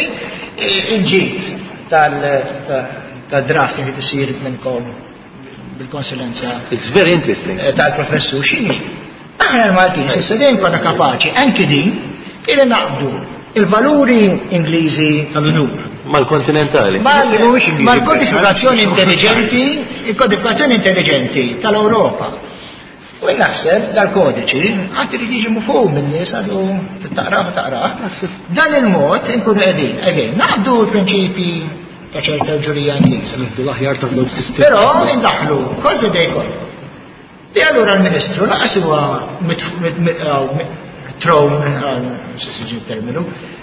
il-ġit tal-drafting li t-sir minnkom bil-konsulenza. It's very interesting. Tal-professur xini. Aħna l-Maltin, s-sedin konna kapaċi, anki din, il-naqdu il-valuri Ingliżi tal-Unur. Mal-kontinentali. Mal-kodifikazzjoni intelligenti, il-kodifikazzjoni intelligenti tal-Europa. U naħseb dal-kodiċi, għatti li tiġi mufum minn-nies għadu t-taqra u taqra. Dan il-mod, nkunu għedin, għedin, naqdu l-prinċipi ta' ċerta ġurija Ingliża. L-aħjar ta' żewġ sistemi. Però indaħlu, kolti dejkol. Li allura l-Ministru laqas huwa tron, s-sġi terminu,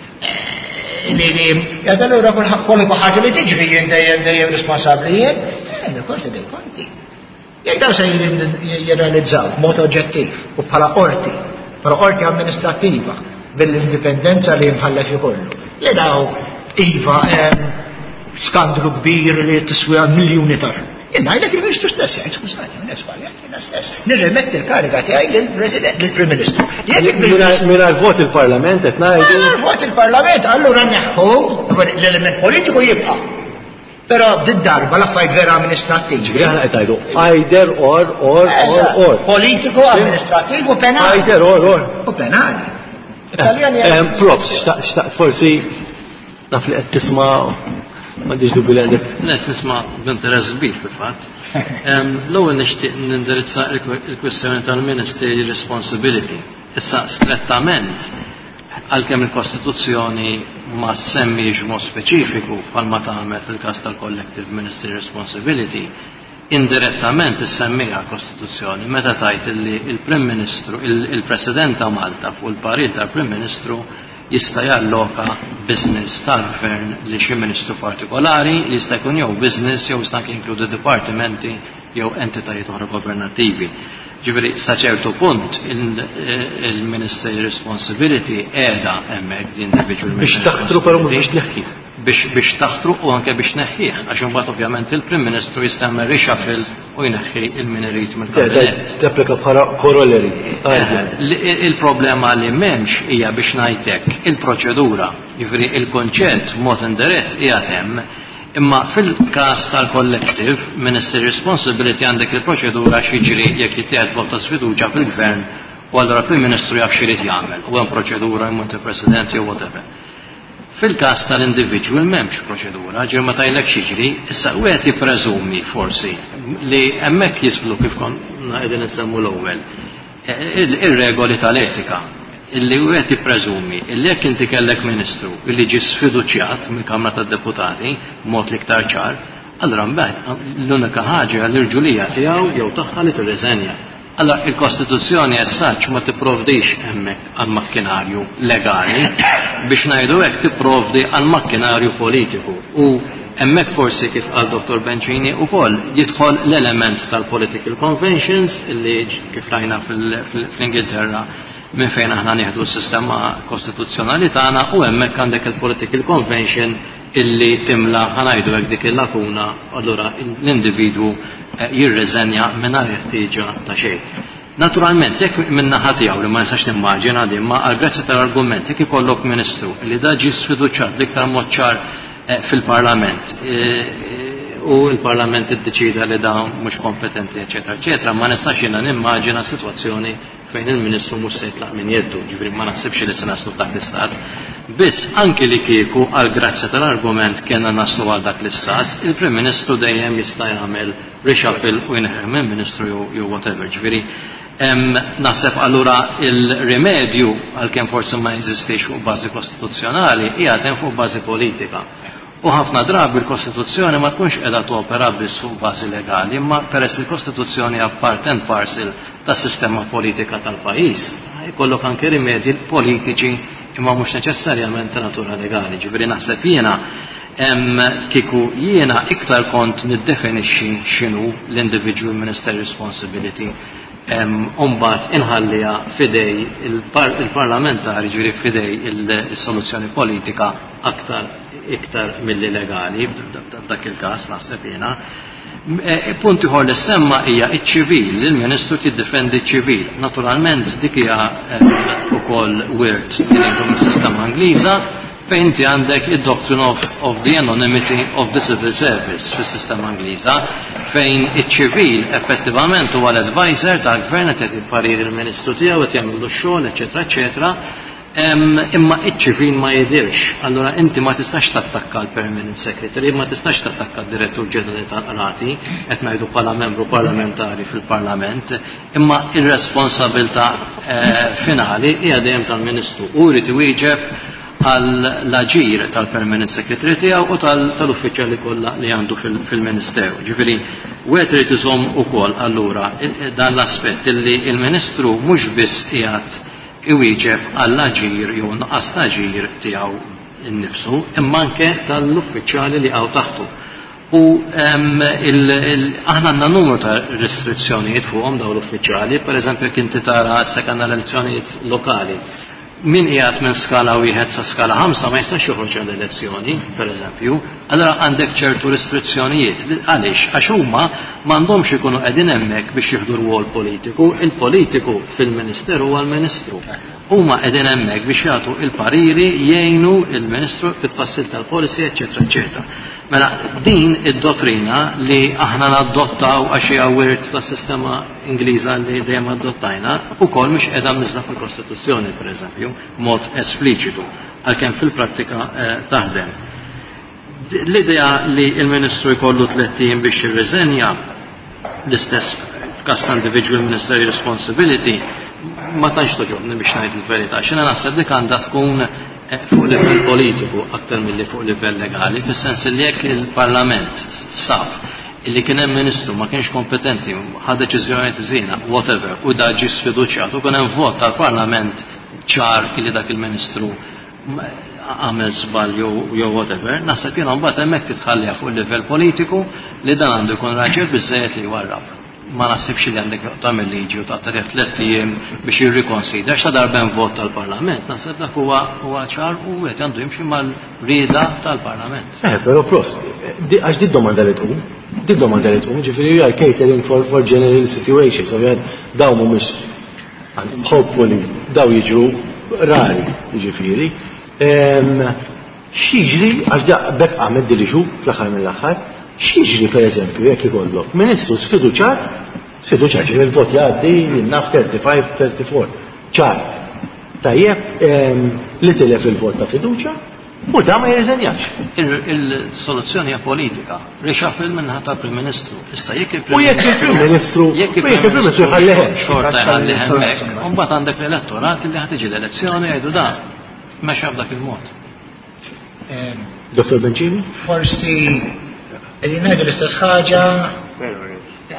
li li jgħad allura kollu ħaġa li tiġri jien dejjem dejjem responsabbli jien, eh, kolti dej konti. Jekk daw se jirrealizzaw mod oġġettiv u bħala qorti, bħala qorti amministrattiva bil-indipendenza li jimħallef jkollu. Li daw iva skandlu kbir li tiswi miljuni tar. Jenna għajlek il-Ministru stess, jgħid skużani, unek sbaljat, jenna stess. Nirremetti l-kariga tiegħi lill-President, lill-Prim Ministru. Mira l-vot il-Parlament qed ngħidu. Mira l-vot il-Parlament, allura neħħu l-element politiku jibqa'. Però b'd-darba l-affarijiet vera amministrattivi. Aħna qed ngħidu either or or or or. Politiku, amministrattiv u penali. Either or or. U penali. Props, xtaq forsi naf li qed tisma' ma diġ dubi l-għedek. Net, nisma b'interess kbir fil-fatt. L-ewwel nixtieq nindirizza il-kwestjoni tal-Ministry Responsibility. Issa strettament għalkemm il-Kostituzzjoni ma semmix mod speċifiku bħalma tagħmel fil-każ tal-Collective Ministry Responsibility, indirettament issemmija l-Kostituzzjoni meta tgħid li il-Prim Ministru, il-President ta' Malta fuq il-parir tal-Prim Ministru jista' jalloka business tal-gvern li xi ministru partikolari li jista' jkun jew business jew jista' jinkludi dipartimenti jew entitajiet oħra governattivi. Ġifieri sa ċertu punt il-Ministry Responsibility qiegħda hemmhekk di individual biex taħtru però mhux biex neħħih. Biex biex taħtru u anke biex neħħih għax imbagħad ovvjament il-Prim Ministru jista' jagħmel reshuffle u jneħħi il-minerit mill-kabinet. Tapplika bħala corollary. Il-problema li m'hemmx hija biex ngħidlek il-proċedura, jiġri il-konċett mod indirett qiegħed hemm. Imma fil-każ tal-collective Ministry Responsibility għandek il-proċedura x'jiġri jekk jittieħed vot ta' sfiduċja fil-gvern u allura l-Prim Ministru jaf x'irid jagħmel u hemm proċedura jmut il-President jew whatever. Fil-każ tal-individual m'hemmx proċedura, ġir ma tajlek x'jiġri, issa wieħed jippreżumi forsi li hemmhekk jidħlu kif konna qegħdin insemmu l-ewwel ir-regoli tal-etika illi wieħed jippreżumi illi jekk inti kellek Ministru illi ġie sfiduċjat mill-Kamra tad-Deputati b'mod l-iktar ċar, allura mbagħad l-unika ħaġa l-irġulija tiegħu jew tagħha li tirriżenja. Allora, il-Kostituzzjoni essaċ ma tipprovdix hemmhekk għal-makkinarju legali biex ngħidu hekk tipprovdi għal-makkinarju politiku. U hemmhekk forsi kif qal Doktor Bencini ukoll jidħol l-element tal-political conventions illi kif rajna fl-Ingilterra minn fejn aħna nieħdu s-sistema kostituzzjonali tagħna u hemmhekk għandek il-political convention illi timla ħanajdu hekk dik il-lakuna allura l-individwu jirreżenja mingħajr ħtieġa ta' xejn. Naturalment, jekk minna ħatijaw li ma nistax nimmaġina di, ma għal-grazzi tal-argument, jekk ikollok ministru li da ġi sfiduċat liktar moċċar fil-parlament u il-parlament id-deċida li da mhux kompetenti, eccetera, eccetera, ma nistax jiena nimmaġina situazzjoni fejn il-ministru mhux se jitlaq minn jeddu, ġifri ma naħsibx li se naslu dak l-istat. Biss anki li kieku għal-grazzi tal-argument kena naslu għal dak l-istat, il-Prim Ministru dejjem jista' jagħmel reshuffle u jinħer minn ministru jew whatever, ġifiri. Naħseb allura il-rimedju għal-kemm forsi ma jeżistix fuq bażi kostituzzjonali hija hemm fuq bażi politika. U ħafna drabi l-Kostituzzjoni ma tkunx qiegħda topera biss fuq bażi legali, imma peress li l-Kostituzzjoni hija part and parcel tas-sistema politika tal-pajjiż, jkollok anke rimedji politiċi imma mhux neċessarjament ta' natura legali. Ġifieri naħseb jiena kieku jiena iktar kont niddefinixxi x'inhu l-individual minister responsibility umbat inħallija fidej il-parlamentari ġiri fidej il-soluzzjoni politika aktar iktar mill-legali dak il-kas naħseb jiena. Punti ħor li semma hija iċ-ċivil, il-Ministru tiddefendi ċ-ċivil. Naturalment dik hija ukoll wirt ngħidu mis-sistema Angliża fejn inti għandek id-doctrine of, of the anonymity of the civil service fis-sistema Angliża fejn iċ-ċivil effettivament huwa l-advisor tal-gvern qed il-parir il-Ministru tiegħu qed jagħmlu x-xogħol, eċetera, eċetera. Imma iċ-ċivil ma jidirx, allora inti ma tistax tattakka l-permanent secretary, ma tistax tattakka d-direttur ġenerali tal-qrati, qed ngħidu bħala membru parlamentari fil-Parlament, imma ir-responsabilità finali hija dejjem tal-Ministru u jrid iwieġeb għall-aġir tal-permanent secretary tiegħu u tal-uffiċjali kollha li għandu fil-Ministeru. Ġifieri wieħed irid iżomm ukoll allura dan l-aspett illi il-Ministru mhux biss qiegħed iwieġeb għall-aġir jew nuqqas l-aġir tiegħu innifsu, imma anke tal-uffiċjali li għaw taħtu. U aħna għandna numru ta' restrizzjonijiet fuqhom dawn l-uffiċjali, pereżempju kien tara s-sekanna l-elezzjonijiet lokali. Min qiegħed minn skala wieħed sa skala ħamsa ma jistax joħroġ għall-elezzjoni, pereżempju, allura għandek ċertu restrizzjonijiet. Għaliex? Għax huma m'għandhomx ikunu qegħdin hemmhekk biex jieħdu rwol politiku, il-politiku fil-Ministeru huwa l-Ministru. Huma qegħdin hemmhekk biex jagħtu il-pariri jgħinu il-Ministru fit-tfassil tal-policy, eċetera, eċetera. Mela din id-dottrina li aħna nadottaw għax hija wirt tas-sistema Ingliża li dejjem adottajna ukoll mhux qiegħda miżda fil-Kostituzzjoni pereżempju mod espliċitu għalkemm fil-prattika taħdem. L-idea li l-Ministru jkollu tliet tim biex jirriżenja l-istess f'każ ta' individual ministerial responsibility ma tantx toġobni biex ngħid il-verità. X'inha naħseb dik għandha tkun fuq livell politiku aktar milli fuq livell legali, fis-sens li jekk il-Parlament saf illi kien hemm Ministru ma kienx kompetenti, ħad deċiżjonijiet żiena, whatever, u da ġie sfiduċjat u kien hemm vot tal-Parlament ċar illi dak il-Ministru għamel żball jew whatever, naħseb jiena mbagħad hemmhekk titħallija fuq livell politiku li dan għandu jkun raġel biżżejjed li jwarrab. Ma naħsibx li għandek tagħmel liġi u tagħtarih tliet ijiem biex jirrikonsidra x'ta darba hemm vot tal-Parlament, naħseb dak huwa huwa ċar u qed għandu jimxi mal-rieda tal-Parlament. Eh, però prost, għax di domanda li tkun, di domanda li tkun, ġifieri you are catering for for general situations, ovvjament dawn mhumiex hopefully daw jiġru rari, ġifieri. X'jiġri għax bekk għamed dilixu fl-aħħar mill-aħħar, x'jiġri pereżempju jekk ikollok Ministru sfiduċat, sfiduċat ġifieri il-vot jgħaddi naf thirty-five thirty-four. ċar. Tajjeb li tilef il-vot ta' fiduċja u da ma jirriżenjax. Il-soluzzjoni hija politika. Reshuffle minnaħa tal-Prim Ministru. Issa jekk il-Prim Ministru. U jekk il-Prim Ministru. Jekk il-Prim Ministru jħallih hekk. Xorta jħallih hemmhekk. U mbagħad għandek l-elettorat li ħad tiġi l-elezzjoni jgħidu da mexxa b'dak il-mod. Doktor Bencini? Forsi qegħdin ngħidu l-istess ħaġa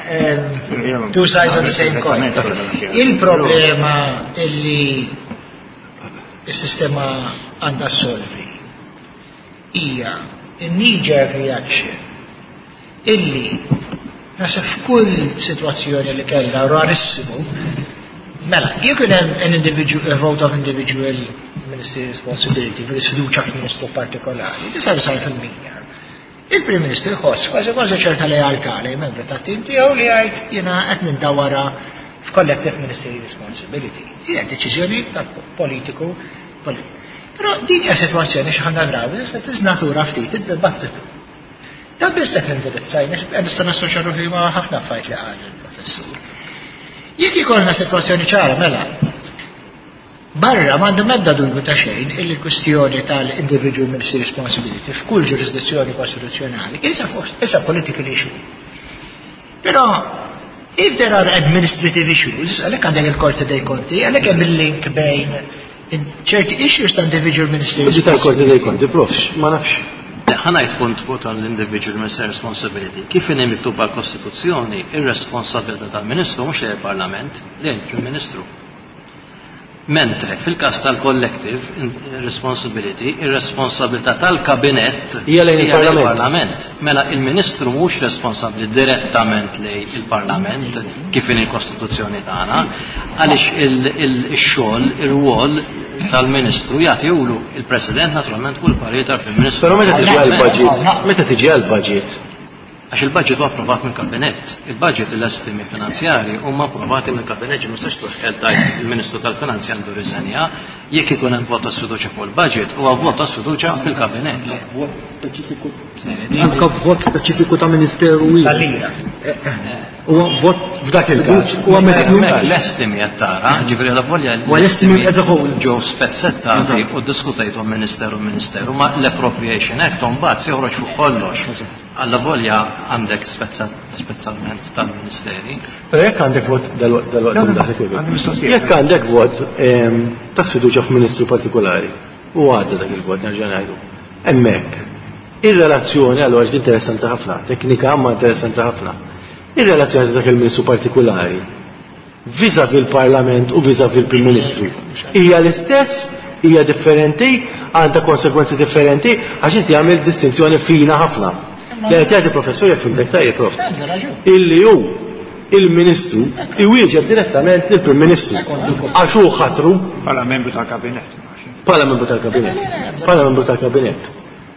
um, two sides of the same coin. Il-problema illi il-sistema għandha solvi hija il-knee-jerk reaction illi nasib f'kull situazzjoni li kellha rarissimu. Mela, you can have an individual, a vote of individual ministry responsibility for is-fiduċa f'ministru partikolari. Tisa' bisajn fil-mija. Il-Prim Ministru jħoss kważi kważi ċerta lealtà li membru ta' tim tiegħu li jgħid jiena qed nindawara f'collective ministry responsibility. Hija deċiżjoni ta' politiku politiku. Però din hija sitwazzjoni xi ħanna drabi se tiżnatura ftit id-dibattitu. Da biss qed indirizzajna nista' nassoċja ruħi ma' ħafna affarijiet li qal il-professur. Jekk ikollna sitwazzjoni ċara mela, barra m'għandhom ebda dubju ta' xejn il-kwistjoni tal-individual ministry responsibility f'kull ġurisdizzjoni kostituzzjonali is a political issue. Però if there are administrative issues, għalhekk għandek il-Korti dei Konti, għalhekk hemm il-link bejn ċerti issues ta' individual ministry responsibility. Tal-Korti dei Konti, profx, ma nafx. ħanajt punt fuq l-individual minister responsibility. Kif inhi miktuba l-Kostituzzjoni, ir-responsabilità tal-Ministru mhux lejn il-Parlament, lejn il-Prim Ministru. Mentre fil-każ tal-collective responsibility, ir-responsabilità tal-Kabinett hija lejn il-Parlament. Mela il-Ministru mhux responsabbli direttament lejn il-Parlament kif inhi l-Kostituzzjoni tagħna, għaliex il-xogħol, ir-rwol tal-Ministru jagħti ulu il-President naturalment kull parir tal-Prim Ministru. Però meta tiġi għall-budget, meta tiġi għall-budget. Għax il-budget huwa approvat mill-Kabinett. Il-budget il estimi finanzjari huma approvati mill-Kabinett, ma tistax tuħel tajt il-Ministru tal-Finanzi għandu riżenja jekk ikun hemm vot ta' sfiduċja fuq il-budget huwa vot ta' sfiduċja fil-Kabinett. Anke vot speċifiku ta' Ministeru tal-lira. Huwa vot f'dak il-każ. Huwa l-estimi qed tara, ġifieri la volja l-estimi as a whole ġew spezzettati u ddiskutejtu Ministeru Ministeru ma l-Appropriation Act mbagħad joħroġ fuq kollox. Alla volja għandek spezzalment tal-Ministeri. Pero jekk għandek vot dal-waqt jekk għandek vot ta' sfiduċja f'Ministru partikolari u għadda dak il-vot nerġa' ngħidu. Hemmhekk ir-relazzjoni allura ġdi interessanti ħafna, teknika ma interessanti ħafna. Ir-relazzjoni ta' dak il-Ministru partikolari viżavi l-Parlament u viżavi l-Prim Ministru hija l-istess, hija differenti, għandha konsekwenzi differenti għax inti għamil distinzjoni fina ħafna. Kienet jgħid il-professor jekk fimtek tajjeb prof. Illi hu il-Ministru iwieġeb direttament lill-Prim Ministru għax hu ħatru bħala membru tal-Kabinett. Bħala membru tal-Kabinett. Bħala membru tal-Kabinett.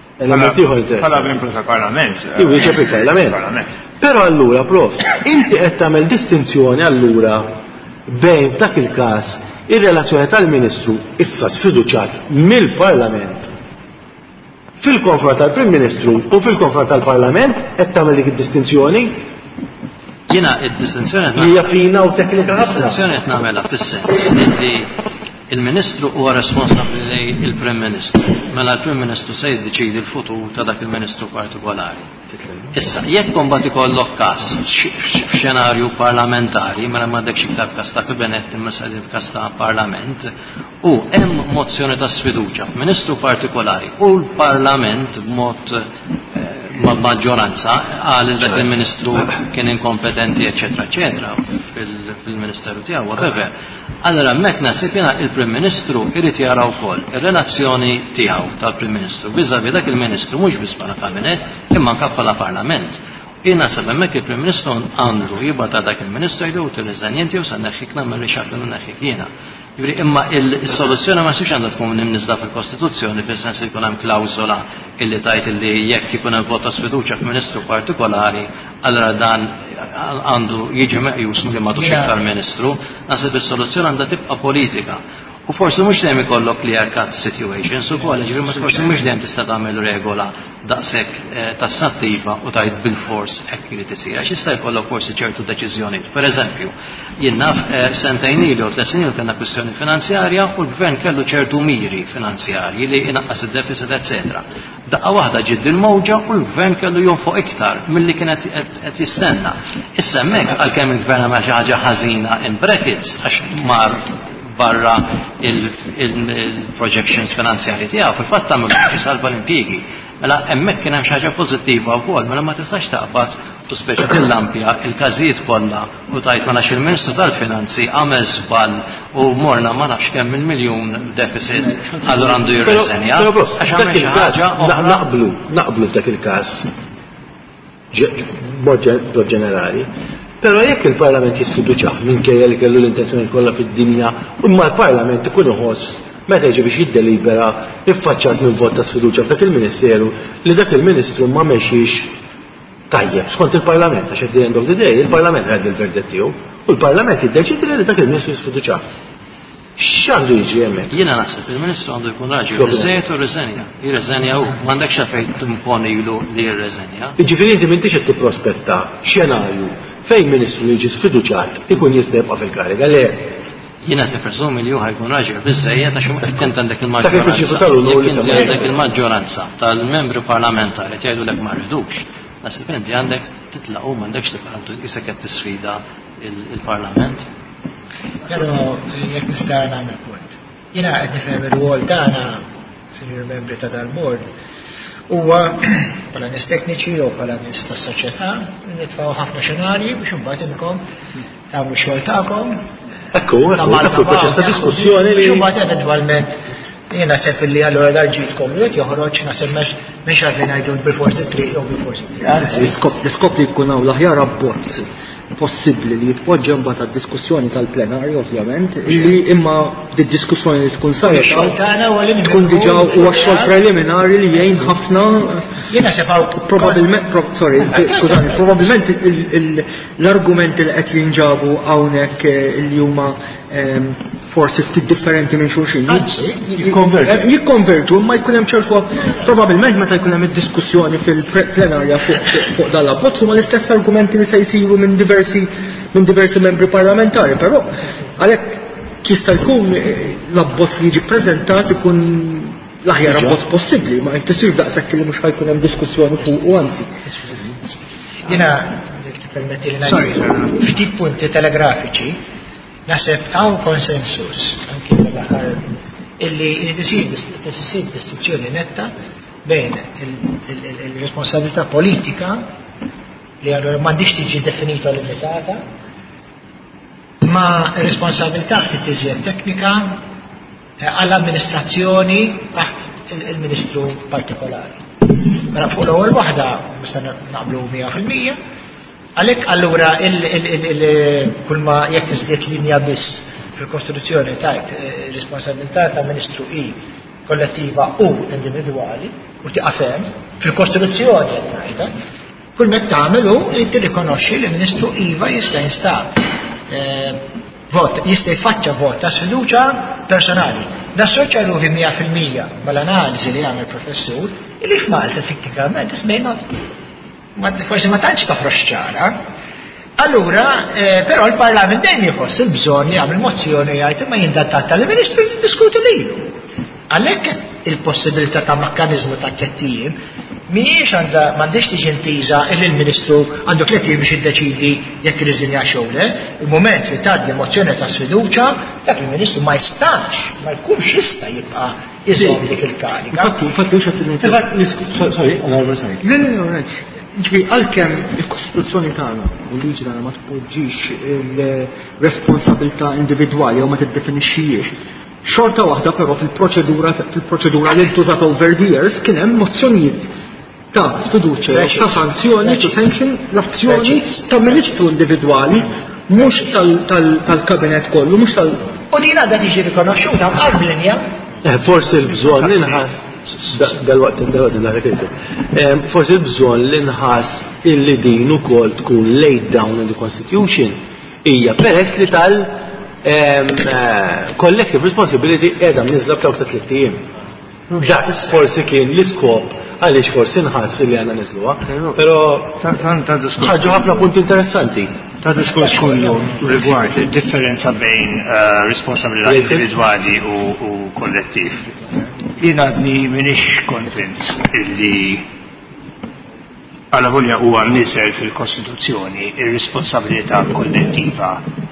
Bħala membru tal-Parlament. Iwieġeb il-Parlament. Però allura prof, inti qed tagħmel distinzjoni allura bejn f'dak il-każ ir-relazzjoni tal-Ministru issa sfiduċjat mill-Parlament fil-konfront tal-Prim Ministru u fil-konfront tal-Parlament qed tagħmel dik id-distinzjoni? Jiena id-distinzjoni qed hija fina u teknika ħafna. Distinzjoni qed nagħmilha fis-sens li il-Ministru huwa responsabbli lejn il-Prim Ministru. Mela l-Prim Ministru se jiddeċidi l-futur ta' dak il-Ministru partikolari. Issa, jekk mbagħad ikollok każ f'xenarju parlamentari, mela m'għandekx iktar każ ta' Kabinett imma se f'każ ta' Parlament, u hemm mozzjoni ta' sfiduċja f'Ministru partikolari u l-Parlament b'mod maġġoranza għal dak il-Ministru kien inkompetenti eċetera eċetera fil-Ministeru tiegħu whatever. Allora hemmhekk nasib jiena il-Prim Ministru irid jara wkoll ir-relazzjoni tiegħu tal-Prim Ministru viżavi dak il-Ministru mhux biss bħala Kabinett imma anke bħala Parlament. Jien naħseb hemmhekk il-Prim Ministru għandu jibgħat dak il-Ministru jgħidu tirriżenjenti u se neħħik nagħmel rixaqlu neħħik jiena. Imma il-soluzzjoni ma sibx għandha tkun nimnisda fil-Kostituzzjoni fis-sens li jkun hemm klawsola illi tajt illi jekk ikun hemm vot ta' sfiduċja f'Ministru partikolari, allura dan għandu jiġi meqjus milli m'għadux iktar Ministru, naħseb is-soluzzjoni għandha tibqa' politika. U forsi mhux dejjem ikollok clear cut situations ukoll, ġifieri ma forsi mhux dejjem tista' tagħmel regola daqshekk tassattiva u tajt bil-fors hekk irid isir. Għax jista' jkollok forsi ċertu deċiżjonijiet. Pereżempju, jien naf sentejn ilu u tliet snin kellna kwistjoni finanzjarja u l-Gvern kellu ċertu miri finanzjarji li inaqqas id-deficit eċetera. Daqqa waħda ġiet il-mowġa u l-Gvern kellu jonfoq iktar milli kien qed jistenna. Issa hemmhekk għalkemm il-Gvern għamel xi ħaġa ħażina in brackets għax mar barra il-projections finanzjari tiegħu fil-fatt tagħmel biex salva l-impjiegi. Mela hemmhekk kien hemm xi ħaġa pożittiva wkoll, mela ma tistax taqbad u speċa tillampja il-każijiet kollha u tajt ma nafx il-Ministru tal-Finanzi għamel żball u morna ma nafx kemm il-miljun deficit allura għandu jirreżenja. Dak il-każ naqblu, naqblu dak il-każ b'mod ġenerali. Però jekk il-Parlament jisfiduċah minkejja li kellu l-intenzjoni kollha fid-dinja u ma l-Parlament ikun iħoss meta jiġi biex jiddelibera iffaċċat minn vot ta' sfiduċja f'dak il-Ministeru li dak il-Ministru ma mexiex tajjeb skont il-Parlament għax at the end of the day il-Parlament ħad il-verdet tiegħu u l-Parlament jiddeċidi li dak il-Ministru jisfiduċah. X'għandu jiġi hemmhekk? Jiena naħseb il-Ministru għandu jkun raġel iżejjed u riżenja. Jirreżenja hu m'għandekx fejn timponi ilu li jirreżenja. Jiġifieri inti m'intix qed tipprospetta xenarju fejn Ministru li jiġi sfiduċat ikun jista' jibqa' fil-kariga le. Jiena tippreżumi li hu ħajkun raġel biżejjed għax jekk int għandek il-maġġoranza. Jekk inti għandek il-maġġoranza tal-membri parlamentari tgħidulek ma rridux. Naħseb inti għandek titlaq u m'għandekx tibqa' isek qed tisfida il-Parlament. Però jekk nista' nagħmel punt. Jiena qed nifhem ir-rwol tagħna senior membri ta' dal-bord huwa bħala nies tekniċi jew bħala nies tas-soċjetà nitfgħu ħafna xenarji biex imbagħad inkom tagħmlu x-xogħol tagħkom. Ekku, ekku proċess ta' diskussjoni li imbagħad eventwalment jiena sepp li allura dal-ġilkom li qed joħroġ naħseb mhux għad li ngħidu bil-forsi triq jew bil-forsi triq. Anzi, skopri jkun hawn l-aħjar abbozz possibbli li jitpoġġa mbagħad tad-diskussjoni tal-plenarju ovvjament li imma d-diskussjoni li tkun saret tkun diġà huwa xogħol preliminari li jgħin ħafna jiena sepaw probabbilment sorry skużani probabbilment l-argumenti li qed jinġabu hawnhekk li huma forsi ftit differenti minn xulxin. Jikkonverġu. Jikkonverġu, ma jkun hemm ċertu probabbilment meta jkun hemm id-diskussjoni fil-plenarja fuq dal-abbozz huma l-istess argumenti li se jsiru minn diversi minn diversi membri parlamentari, però għalhekk jista' jkun l-abbozz li jiġi ppreżentat ikun l-aħjar abbozz possibbli, ma jtisir daqshekk li mhux ħajkun hemm diskussjoni fuq u anzi. Jiena jekk tippermetti li ngħid ftit punti telegrafiċi naħseb hawn konsensus anke l-aħħar illi tisir distinzjoni netta bejn il-responsabilità politika li allura m'għandix tiġi definita u limitata ma' responsabilità ftit iżjed teknika għall-amministrazzjoni taħt il-Ministru partikolari. Mela fuq l-ewwel waħda nista' naqblu mija fil-mija għalhekk allura kull ma jekk tiżdied linja biss fil-Kostituzzjoni tajt responsabilità ta' Ministru i kollettiva u individwali u tiqafem fil-Kostituzzjoni qed ngħidha kull ma tagħmel hu tirrikonoxxi li Ministru iva jista' jinstab vot jista' jfaċċa vot ta' sfiduċja personali. Nassoċja ruħi mija fil-mija mal-analiżi li jagħmel professur li f'Malta effettivament ismejna forsi ma tantx toħroġ ċara. Allura, però l-Parlament dejjem jħoss il-bżonn jagħmel mozzjoni jgħid imma jindattata lill-Ministru jiddiskuti lilu. Għalhekk il-possibilità ta' mekkaniżmu ta' tlettijiem mhijiex għandha m'għandix tiġi intiża illi l-Ministru għandu tlettijiem biex jiddeċidi jekk irriżinja xogħle. Il-mument li tgħaddi mozzjoni ta' sfiduċja dak il-Ministru ma jistax, ma jkunx jista' jibqa' iżomm dik il-kariga. Infatti mhux sorry, sorry. Ġifi, għal-kem il-Kostituzzjoni tagħna u l-liġi tagħna ma tpoġġix il-responsabilità individwali u ma tiddefinixxijiex. Xorta waħda però fil-proċedura fil-proċedura li ntużat over the years kien hemm mozzjonijiet ta' sfiduċja ta' sanzjoni to sanction l-azzjoni ta' ministru individwali mhux tal-kabinet kollu, mhux tal- U din għadha tiġi rikonoxxuta b'qarb linja. Forsi l-bżonn inħass dal-waqt dal-waqt dal forsi l-bżonn li nħass illi din ukoll tkun laid down in the Constitution hija peress li tal collective responsibility qiegħda mniżla f'dawk ta' tliet ijiem. Dak forsi kien l-iskop għaliex forsi nħass li għandna niżluha, però ħarġu ħafna punti interessanti. Ta' diskurs kullu rigward differenza bejn responsabilità individwali u kollettiv. Jien għadni minix konvinz illi għala volja huwa mniżel fil-Kostituzzjoni ir-responsabilità kollettiva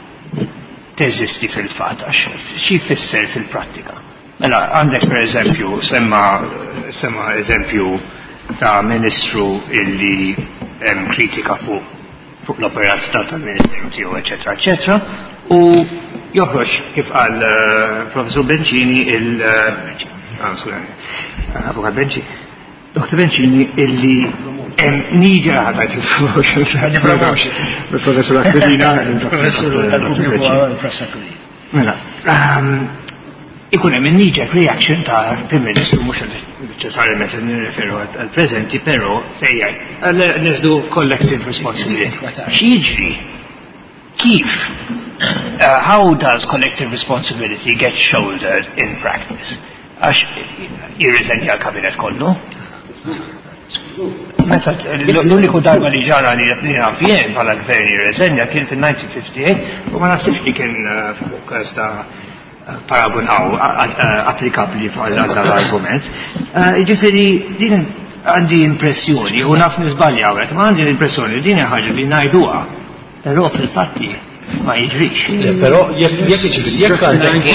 teżisti fil-fatt għax xi jfisser fil-prattika. Mela għandek per eżempju semma semma eżempju ta' ministru illi hemm kritika fuq fuq l-operat tal-Ministeru tiegħu, eċetera, eċetera, u joħroġ kif qal Professor Bencini il Avukat Bencini, Doktor Bencini illi hemm niġa ħatajt il-promotion. Il-Professor Aquilina, il-Professor Mela, ikun hemm in-knee-jerk reaction ta' Prim Ministru mhux neċessarjament nirreferu għall-preżenti, però fejja neżdu collective responsibility. X'jiġri? Kif? How does collective responsibility get shouldered in practice? Għax jirriżenja l-kabinet kollu? Meta l-uniku darba li ġara li naf jien bħala gvern jirriżenja kien fil-nineteen fifty-eight u ma nafsibx li kien fuq sta paragun għaw applikabli għal-argument. Ġifiri, din għandi impressjoni, u naf nizbalja għawek, ma għandi impressjoni, din ħagġa li najduwa, pero fil-fatti ma jiġrix. Pero jekk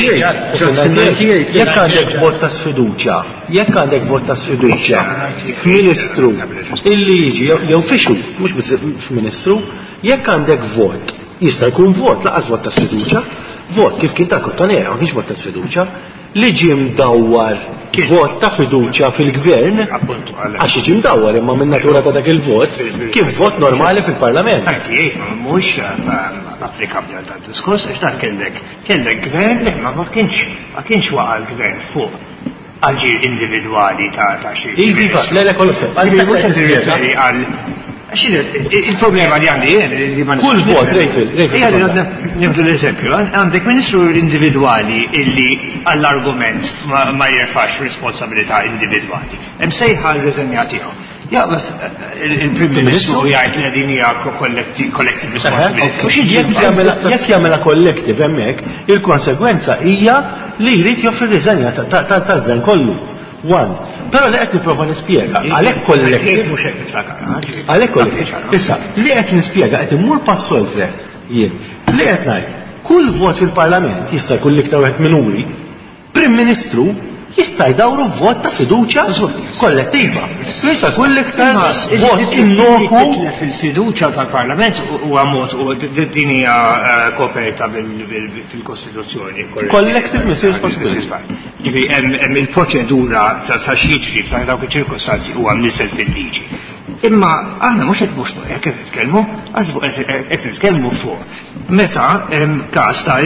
għandek vot ta' sfiduċa, jekk għandek vot ta' sfiduċa, ministru, illi jiġi, jew fixu, mux bis ministru, jekk għandek vot, jista' jkun vot, laqas vot ta' sfiduċa, vot kif kien ta' kottonera, kienx vot ta' sfiduċa, li ġie mdawwar vot ta' fiduċa fil-gvern, għax ġie mdawwar imma minn natura ta' dak il-vot, kien vot normali fil-Parlament. Għajti, mhux applikabli għal dan diskors, għax dan kellek kellek gvern li ma kienx ma kienx waqa' l-gvern fuq għal-ġir individwali ta' ta' xi. Iva, le kollu sepp. Għal il-problema li għandi jien li ma kull vot, Rejfil, Rejfil. Nibdu l-eżempju, għandek ministru individwali illi għall-argument ma jirfax responsabilità individwali. Hemm sejħa l-reżenja tiegħu. Jaqbad il-Prim Ministru jgħid li din hija collective responsibility. Jekk jagħmilha collective hemmhekk, il-konsegwenza hija li jrid joffri riżenja tal-gvern kollu. One. Però li qed nipprova nispjega, għalhekk collective mhux hekk nitlaka. Għalhekk collective. Issa, li qed nispjega qed immur pass-solfre jien. Li qed ngħid, kull vot fil-Parlament jista' jkun l-iktar wieħed minuri, Prim Ministru jista' jdawru vot ta' fiduċja kollettiva. Jista' jkun l-iktar vot innoku fil-fiduċja tal-Parlament huwa mod u din hija koperta fil-Kostituzzjoni. Collective Ministerial Responsibility. Ġifi hemm il-proċedura ta' xitri ta' dawk iċ-ċirkostanzi huwa mnisel fil-liġi. Imma aħna mhux qed mhux hekk qed nitkellmu, qed nitkellmu fuq meta hemm każ ta'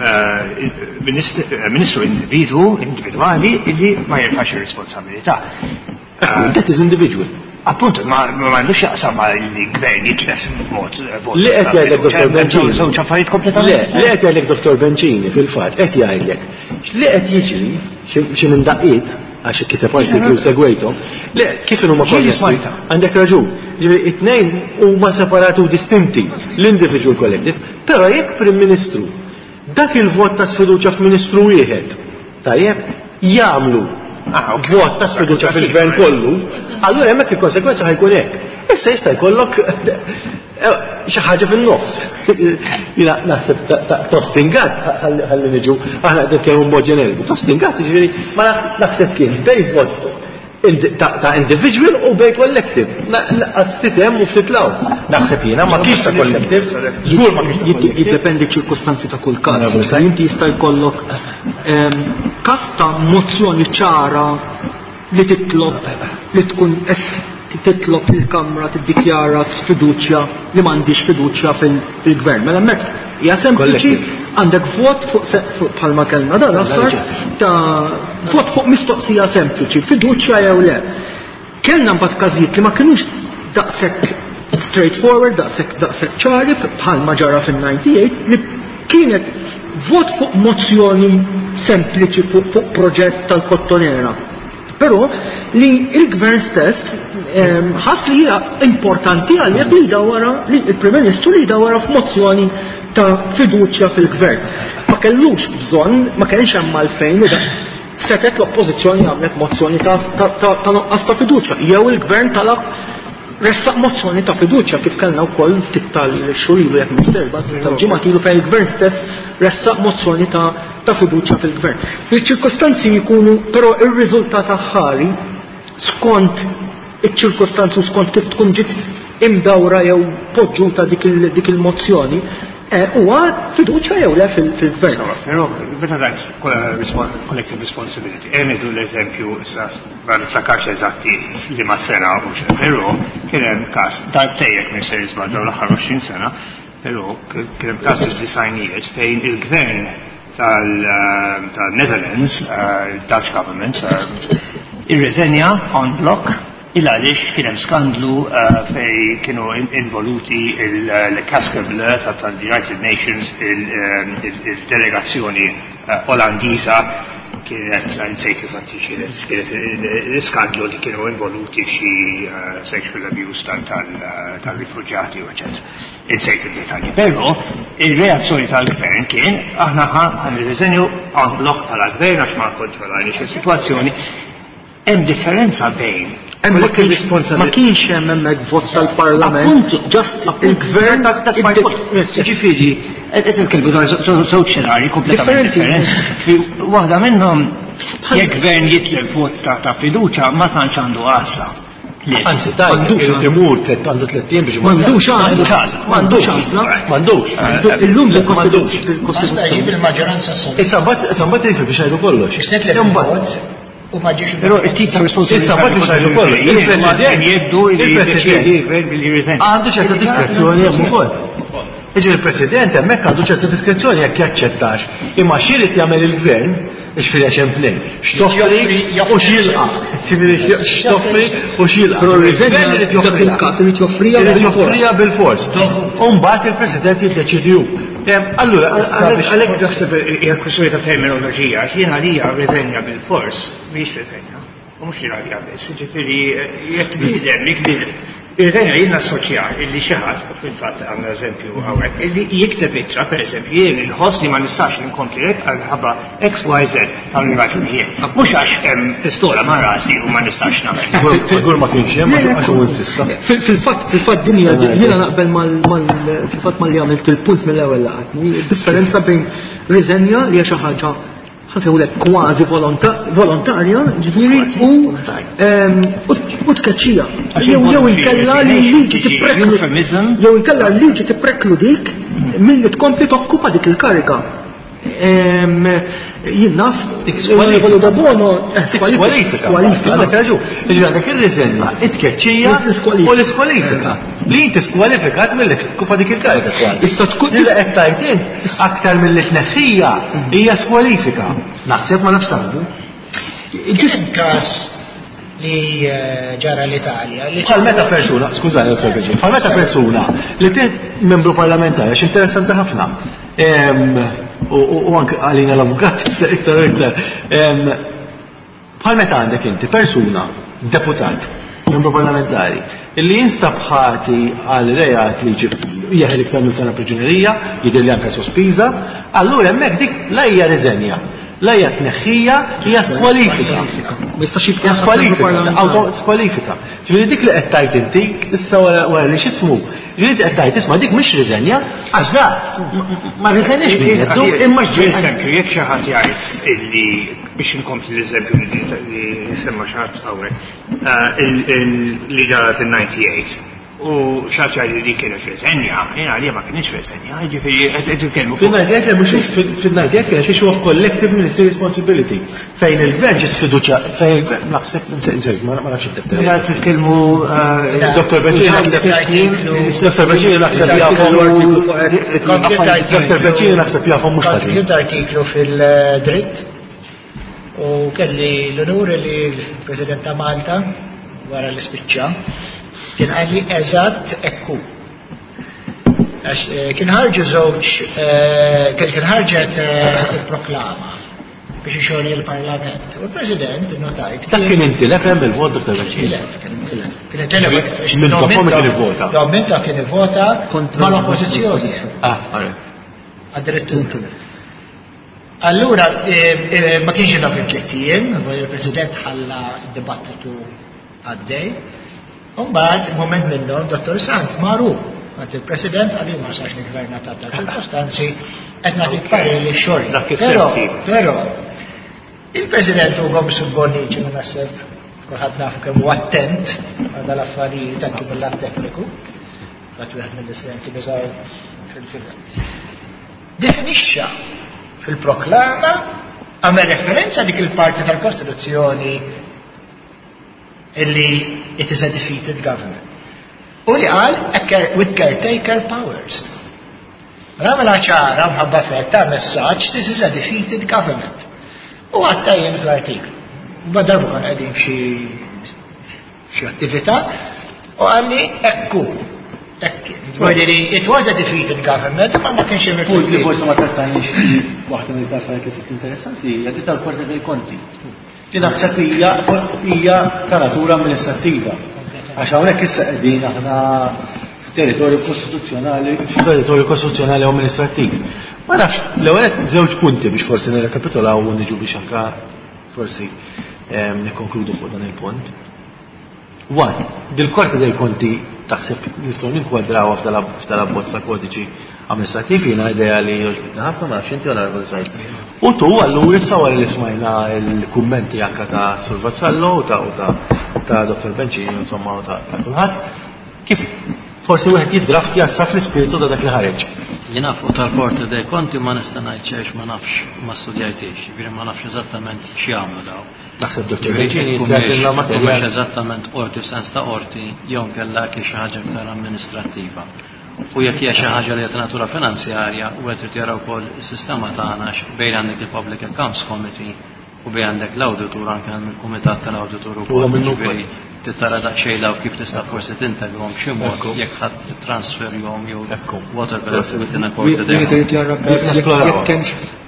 ministru individwu individwali illi ma jirfax ir-responsabilità. That is individual. Appunto, ma m'għandux jaqsam ma l-gvern jitlef mod. Li qed jgħidlek Doktor Bencini. Żewġ affarijiet kompletament. Li qed jgħidlek Doktor Bencini fil-fatt qed jgħidlek li qed jiġri xi minn daqqiet għax kiteb artiklu segwejthom, li kif huma kollettivi. Għandek raġun. Ġifieri it-tnejn huma separati u distinti, l-individual collective, però jekk Prim Ministru dak il-vot ta' sfiduċja f'Ministru wieħed, tajjeb, jagħmlu vot ta' sfiduċja fil-gvern kollu, allura hemmhekk il-konsekwenza ħajkun hekk. Issa jista' jkollok xi ħaġa fin-nofs. Jiena naħseb tostingat ħalli niġu aħna qed nitkellmu mod ġeneriku. Tostingat jiġifieri ma naħseb kien bejn vot ta' individual u bejn collective. Laqqas ftit hemm u ftit law. Naħseb jiena ma kienx ta' collective. Żgur ma kienx jiddependi ċirkostanzi ta' kull każ. Inti jista' jkollok każ ta' mozzjoni ċara li titlob li tkun titlob il-Kamra tiddikjara sfiduċja li m'għandix fiduċja fil-Gvern. Mela hemmhekk hija sempliċi għandek vot fuq bħalma kellna dan l-aħħar ta' vot fuq mistoqsija sempliċi, fiduċja jew le. Kellna mbagħad każijiet li ma kinux daqshekk straightforward, daqshekk daqshekk ċari bħalma ġara fin-ninety-eight li kienet vot fuq mozzjoni sempliċi fuq proġett tal-Kottonera. Però li il-Gvern stess ħass li hija importanti għalhekk li dawara li il-Prim Ministru li dawara f'mozzjoni ta' fiduċja fil-Gvern. Ma kellux bżonn, ma kienx hemm għalfejn li setet l-oppożizzjoni għamlet mozzjoni ta' noqqas ta' fiduċja. Jew il-Gvern talab ressaq mozzjoni ta' fiduċja kif kellna wkoll ftit tal-xhur ilu jekk misterba tal-ġimgħa ilu fejn il-Gvern stess ressaq mozzjoni ta' ta' fiduċja fil-Gvern. Il-ċirkostanzi jkunu però ir-riżultat aħħari skont iċ-ċirkostanzi u skont kif tkun ġiet imdawra jew poġġuta dik il-mozzjoni huwa fiduċja jew le fil-gvern. Però meta dak collective responsibility, emedu l-eżempju issa ma niftakarx eżatti li ma sena u però kien hemm każ darbtejjek minn se jiżbal l-aħħar għoxrin sena, però kien hemm każ fis-disajnijiet fejn il-gvern tal-Netherlands, Dutch government, irreżenja on block il-għalix kien hemm skandlu fej kienu involuti il-Casca Bleu tal-United Nations, il-delegazzjoni Olandiża kienet nsejt eżatt kienet l-iskandlu li kienu involuti xi sexual abuse tal-rifuġjati u eċetera. Insejt il-detalji. Però il-reazzjoni tal-gvern kien aħna ħan nirriżenju on block bħala gvern għax ma kontrollajniex is-sitwazzjoni. Hemm differenza bejn Ma kienx hemm hemmhekk vot tal-Parlament, just il-gvern ġifieri qed nitkellmu dwar żewġ xenarji kompletament differenti. Waħda minnhom jekk gvern jitleb vot ta' fiduċja ma tantx għandu għasla. Anzi, ta' għandux imur għandu tlettien biex m'għandux għasla. M'għandux għasla. M'għandux. Illum il-Kostituzzjoni bil-maġġoranza assoluta. Issa mbagħad jifhem biex ngħidu kollox. U maġġiex però it-tip ta' responsabilità il-President jeddu il-President għandu ċerta diskrezzjoni hemm ukoll. Iġi il-President hemmhekk għandu ċerta diskrezzjoni jekk jaċċettax. Imma x'irid jagħmel il-Gvern ixfiri għax plejn. X'toffri u x'jilqa. X'toffri u x'jilqa. Però il-Gvern irid joffri il-każ irid joffriha bil-fors. U mbagħad il-President jiddeċidiju. Allura, għalek daħseb hija kwestjoni ta' terminoloġija, jiena għalija reżenja bil-fors, mhix reżenja, u mhux jiena għalija biss, ġifieri jekk bidel, jekk bidel. Ir-reżenja jien assoċjar illi xi ħadd, fil-fatt għandna eżempju hawnhekk, illi jikteb ittra pereżempju jien inħoss li ma nistax ninkompli hekk għalħabba X Y Z għal raġunijiet. Mhux għax hemm pistola ma' rasi u ma nistax nagħmel. Figur ma kienx hemm għax hu insista. Fil-fatt fil-fatt dinja jiena naqbel mal fil-fatt mal li għamilt il-punt mill-ewwel laqatni, differenza bejn riżenja li hija xi ħaġa ħasewlek kważi volontarja, ġifieri u tkeċċija. Jew inkella li liġi tippreklu jew inkella liġi tippreklu dik milli tkompli tokkupa dik il-kariga. Jien naf il-volu da bono skwalifika. Għandek raġun. Jiġri għandek ir-riżenja, it-tkeċċija u l-iskwalifika. Li inti skwalifikat milli tikkupa dik il-kariga kważi. Issa tkun tista' qed tgħid aktar milli tneħħija hija skwalifika. Naħseb ma nafx taħsbu. Il-ġism każ li ġara l-Italja. Bħal meta persuna, skużani Dottor Beġi, bħal meta persuna li tit membru parlamentari għax interessanti ħafna. U anke għalina l-avukat iktar iktar. Bħal meta għandek inti persuna, deputat, membru parlamentari, illi jinstab ħati għal rejat li jeħel iktar minn sena priġunerija, jidher li anke sospiża, allura hemmhekk dik la hija riżenja. La hija tneħħija hija skwalifika. Mistax hija skwalifika, skwalifika. Ġifieri dik li qed tgħid inti issa wara li x'ismu. Ġifieri qed tgħid isma' dik mhix riżenja għax da ma riżenix bijeddu imma eżempju jekk xi ħadd jgħid illi biex inkompli l-eżempju li semma xi ħadd hawnhekk li ġara fin-ninety-eight. U xaċa li di kienet reżenja, jena li ma kienx reżenja, ġifiri qed titkellmu fuq. Fil-Najdijak mhux fil-Najdijak kien xi of collective ministry responsibility fejn il-gvern ġis fiduċja fejn il-gvern naħseb insejt ma nafx it-tebtel. Mela titkellmu Dottor Beġini Dottor Beġini naħseb jafu Dottor Beġini naħseb jafu mhux ħażin. Kont artiklu fil-dritt u kelli l-onur li l-President ta' Malta wara l-ispiċċa kien għalli eżatt ekku. Kien ħarġu żewġ, kien ħarġet il-proklama biex ixoli l-Parlament. U l-President notajt. Dak kien intilef hemm il-vot Dottor Beġini. Kien intilef. Minn konformi kien ivvota. L-aumenta kien ivvota mal-oppożizzjoni. Ah, għad-direttur. Allura, ma kienx dak il-ġettijien, il-President ħalla dibattitu għaddej. Umbagħad moment minnhom Dottor Sant maru għand il-President għalli ma sax il-Gvern ta' ċirkostanzi qed nagħti parir li xogħol. Però però il-President Ugo Bonnici ma naħseb Kulħadd nafu kemm huwa attent għal l-affarijiet anke mill-lat tekniku. Fatt wieħed mill-isem kien iżgħar fil-film. Definixxa fil-proklama għamel referenza dik il-parti tal-Kostituzzjoni illi it is a defeated government. U li qal with caretaker powers. Ramela ċara mħabba fek ta' messaġġ this is a defeated government. U għattajjem fl-artiklu. Badarbu kan għedin xie attività u għalli ekku. It was a defeated government, ma ma kienx jemmer fuq li forse ma trattajniex waħda mill-affarijiet li sitt interessanti hija di tal-Qorti dei Konti. Di naħseb hija hija ta' natura amministrattiva. Għax hawnhekk issa qegħdin aħna f'territorju kostituzzjonali, f'territorju kostituzzjonali u amministrattiv. Ma nafx, l-ewwel żewġ punti biex forsi nirrekapitolaw u niġu biex anke forsi nikkonkludu fuq dan il-punt. One, dil-Qorti dei Konti taħseb nistgħu ninkwadrawha f'tal-abbozza kodiċi amministrattiv jiena idea li jogħġbitna ħafna ma nafx inti onorevoli Sajd. U tu allura issa wara li smajna l-kummenti anke ta' Sur Vazzallo u ta' Doktor Bencini insomma u ta' kulħadd, kif forsi wieħed jiddraft jassa fl-ispiritu ta' dak li ħareġ. Jiena fuq tal-Qorti dei Konti ma nista' ngħid xejn ma nafx ma studjajtix, jiġifieri ma nafx eżattament x'jagħmlu daw. Naħseb Doktor Bencini jistgħidilna materjal. Mhux eżattament qorti sens ta' qorti jew kellha kien xi ħaġa aktar amministrattiva. U jekk hija xi ħaġa li qed natura finanzjarja u qed irid jaraw ukoll is-sistema tagħna bejn għandek il-Public Accounts Committee u bejn għandek l-awditur anke il-kumitat tal-awditur ukoll titara daqsxejn law kif tista' forsi tintegrhom b'xi mod jekk ħadd transferjhom jew whatever within a quarter day.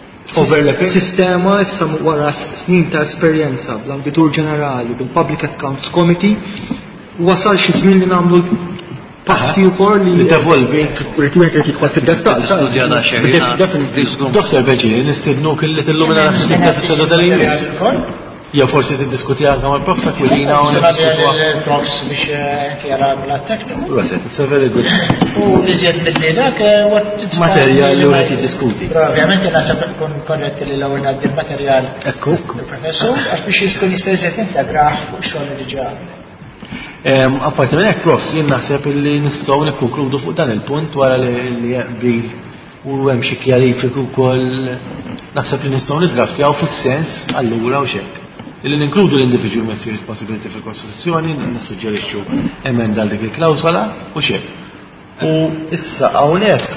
Sistema issa wara snin ta' esperjenza bl-Awditur Ġenerali bil-Public Accounts Committee wasal xi żmien li nagħmlu passi wkoll li devolvi rritwieħed irid jidħol fid-dettall. Studja da xejn. Doktor Beġini nistednuk illi tillumina nafsik fis-sena tal-jiem. Jew forsi tiddiskuti anke mal-Prof Sakwilina u il-profs biex jara l-tekniku. Waset, it's a very good. U iżjed milli dak materjal li wieħed jiddiskuti. Ovvjament nasab kun korretti li l-ewwel ngħaddi l-materjal. Ekku. Il-professur għax biex jkun jista' jżed integrah fuq xogħol li diġà. Apparti minn hekk profs jien naħseb illi nistgħu nikkonkludu fuq dan il-punt wara li jaqbil u hemm xi kjarifiku wkoll naħseb li nistgħu niddraftjaw fis-sens allura u xekk. Illi ninkludu l-individual messi responsibility fil-Kostituzzjoni, nissuġġerixxu emenda dik il-klawsola u xek. U issa hawnhekk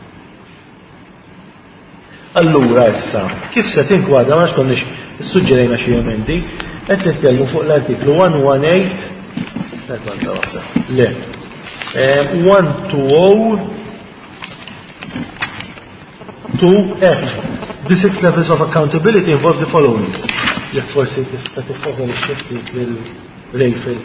allura issa kif se tinkwadra ma xkonniex issuġġerejna xi emendi qed nitkellmu fuq l-artiklu one eighteen le one twenty two F. The six levels of accountability involve the following. Jekk forsi tista' tiffoka l-xiftit lil-Rejfil.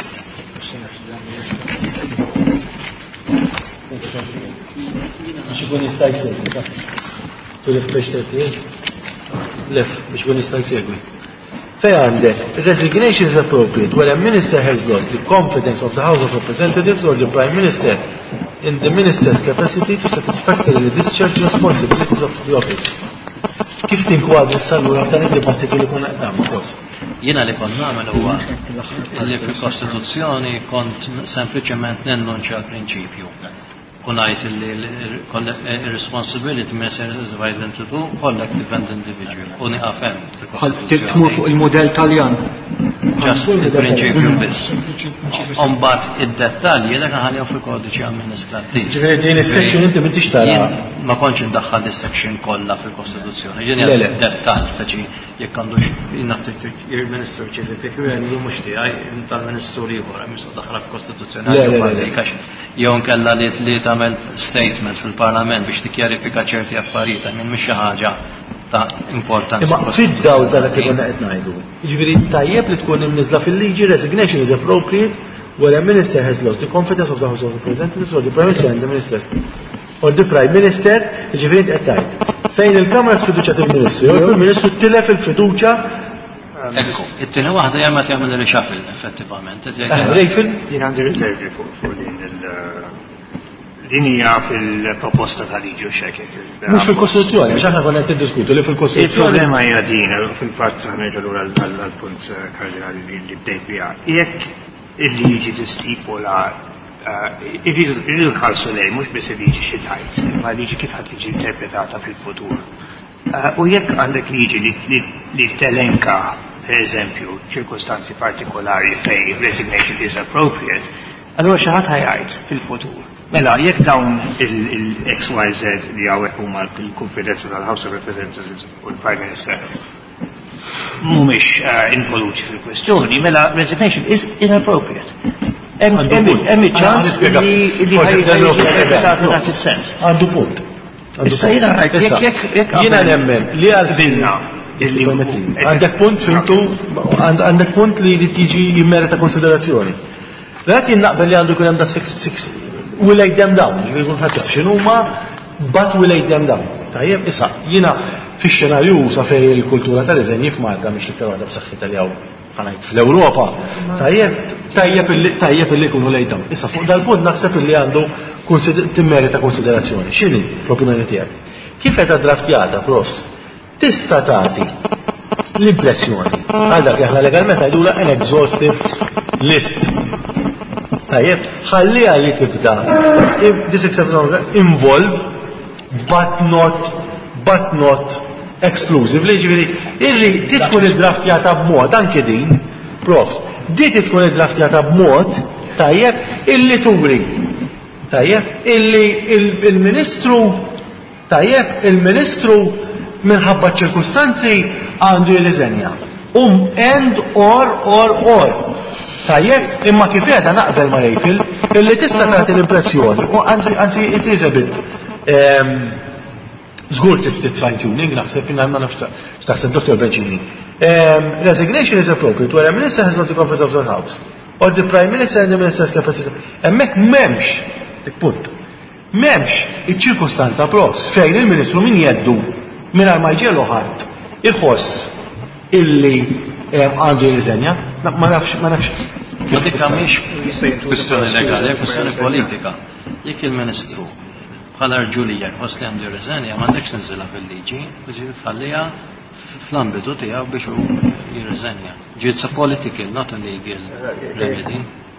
Biex ikun jista' jsegwi. Tulif biex terti? Lef biex ikun jista' jsegwi. Fej għandek, resignation is appropriate when a minister has lost the confidence of the House of Representatives or the Prime Minister in the minister's capacity to satisfactorily discharge responsibilities of the office. Kif tinkwadri s-sallura ta' id-dibattitu li kun għedam, forse? Jiena li kont nagħmel huwa li fil-Kostituzzjoni kont sempliċement nennunċja l-prinċipju. Kunajt li il-responsibility minister is divided into two, collective and individual. Uni għafem. Tmur fuq il-modell Taljan. Just il-prinċipju biss. Umbat id-dettalji li ħaljaw fil-kodiċi amministrativ. Ġifieri is-section inti m'intix tara. Ma kontx indaħħal is-section kollha fil-Kostituzzjoni. Ġieni dettall speċi jekk għandux naftik il-Ministru ċivi peculiari mhux tiegħi tal-Ministru ieħor hemm daħħal fil-Kostituzzjoni. Jew nkella li li tagħmel statement fil-Parlament biex tikkjarifika ċerti affarijiet minn mhix xi ħaġa ta' importanza. Imma fid-dawl ta' dak li konna qed ngħidu. Jiġifieri tajjeb li tkun imniżla fil-liġi resignation is appropriate when a minister has lost the confidence of the House of Representatives or the Prime Minister and the Ministers or the Prime Minister, jiġifieri qed tajb. Fejn il-Kamra sfiduċat il-Ministru, jew il-Ministru tilef il-fiduċja. Ekku, it-tieni waħda hija ma tagħmel reshuffle effettivament. Rejfil jien għandi riservi fuq din il- din hija fil-proposta tal-liġi u xekek. Mhux fil-Kostituzzjoni, għax aħna konna qed niddiskutu li fil-Kostituzzjoni. Il-problema hija din fil-fatt ħanerġa' lura għall-punt kardinali li bdejt biha. Jekk il-liġi tistipula irridu nħarsu lejn mhux biss il-liġi xi tajt, imma liġi kif ħadd tiġi interpretata fil-futur. U jekk għandek liġi li telenka, per eżempju, ċirkostanzi partikolari fej resignation is appropriate, allora xi ħadd ħajgħid fil-futur. Mela, jekk dawn il-X Y Z li għawek huma l-konfidenza tal-House of Representatives u l-Prime Minister mhumiex involuti fil-kwestjoni, mela resignation is inappropriate. Hemm iċ-ċans li ħajjin dak is-sens. Għandu punt. Issa jiena jekk jiena nemmen li għalbilna għandek punt fintu għandek punt li tiġi jimmerita konsiderazzjoni. Għat jinnaqbel li għandu kun hemm da six will lay them down, ġivri kun ħatjaf xinuma, but will lay them down. Tajjeb, issa, jina fi xenarju sa fej il-kultura tal-eżenji f'Malta, miex li t-tarwada b'saxħi tal-jaw ħanajt fl-Europa. Tajjeb, tajjeb illi kunu lay down. Issa, fuq dal-punt naħseb illi għandu timmerita konsiderazzjoni. Xini, l-opinjoni tijak? Kif qed draftjata, profs, tista' tagħti l-impressjoni għal dak li aħna legalment għajdula an exhaustive list. Tajjeb, ħallija li tibda this exception involve but not but not exclusively, ġifieri irri titkun id-draftjata b'mod anke din, profs, di titkun id-draftjata b'mod tajjeb illi turi. Tajjeb, illi il-Ministru tajjeb, il-Ministru minħabba ċirkustanzi għandu jirriżenja. Um and or or or. Tajjeb, imma kif għeda naqbel ma jgħid illi tista' tagħti l-impressjoni, u anzi it is a bit żgur tit fine tuning, naħseb inha ma nafx taħseb Doctor Bencini. Resignation is appropriate where a minister has not the comfort of the house, or the Prime Minister and the Minister's capacity. Hemmhekk m'hemmx, dik punt. M'hemmx iċ-ċirkustanza pros fejn il-Ministru min jeddu mingħajr ma jġielu ħadd iħoss illi għandu jirriżenja, ma nafx, ma nafx. Ma dikka miex kwestjoni legali, kwestjoni politika. Jekk il-Ministru bħala rġulija jħoss li għandu jirriżenja, m'għandekx ninżilha fil-liġi, biex tħallija fl-ambitu tiegħu biex hu jirriżenja. It's a political, not a legal remedy.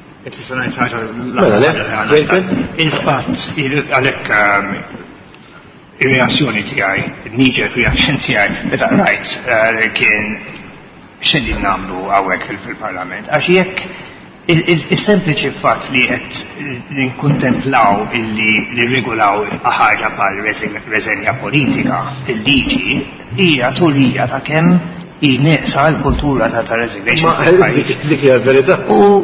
Il-fatt, għalhekk ir-reazzjoni tiegħi, il-knee-jerk reaction tiegħi, meta rajt kien xedin namlu għawek fil-parlament. Għax jekk il-sempliċi fatt li qed ninkuntemplaw illi regolaw ħaġa bħal reżenja politika fil-liġi hija turija ta' kemm neqsa l-kultura ta' resignation. Dik hija l-verità.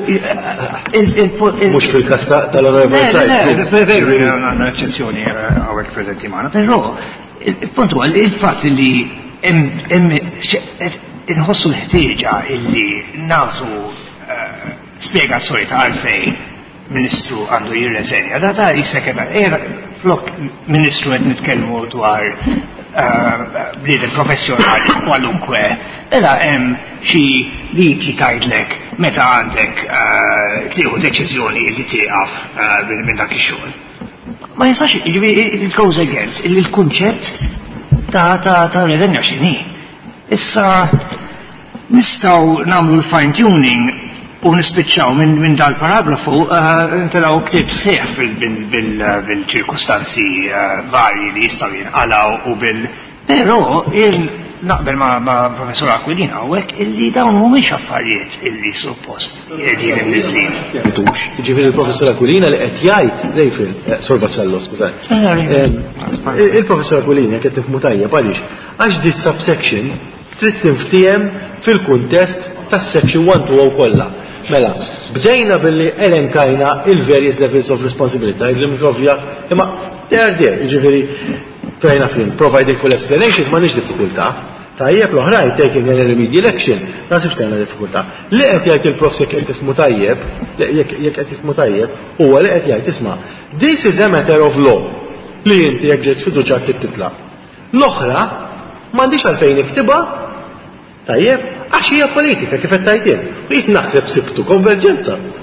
Mhux fil-każ tal-Onorevoli Sajt. Veru, għandna eċċezzjoni hawnhekk preżenti magħna, però il-punt huwa il-fatt li hemm inħossu l-ħtieġa illi nagħtu spjegazzjoni ta' għalfej Ministru għandu jirreżenja. Da ta' jisek era flok Ministru qed nitkellmu dwar bliedem professjonali kwalunkwe. Ela hemm xi liki tgħidlek meta għandek tieħu deċiżjoni li tieqaf minn dak ix-xogħol. Ma jistax it goes against il-kunċett ta' ta' reżenja x'inhi. Issa nistgħu nagħmlu l-fine tuning u nispiċċaw minn dal-paragrafu ntilgħu ktieb seħ bil-ċirkustanzi varji li jistgħu jinqalgħu u bil. Però naqbel ma' professor Aquilina hawnhekk illi dawn mhumiex affarijiet illi suppost qegħdin imniżlin. Tiġifieri il-professor Aquilina li qed jgħid Rejfil, Sor Vassallo, skużaj. Il-professor Aquilina qed tifhmu tajjeb għaliex għax di subsection trid tinftiem fil-kuntest tas-section one two kollha. Mela, bdejna billi elenkajna il-various levels of responsibility, għidlim provja, imma there there, ġifiri, trajna fin, providing full explanations ma nix diffikulta, tajjeb l-oħrajn taking an remedial action, nasibx tajna diffikulta. Li qed jgħid il-prof jekk qed tifhmu tajjeb, jekk qed tifhmu tajjeb, huwa li qed jgħid isma' this is a matter of law li inti jekk ġejt fiduċja titla'. L-oħra m'għandix għalfejn iktibha tajjeb, għax hija politika kif qed tgħidin. U jien naħseb sibtu konverġenza.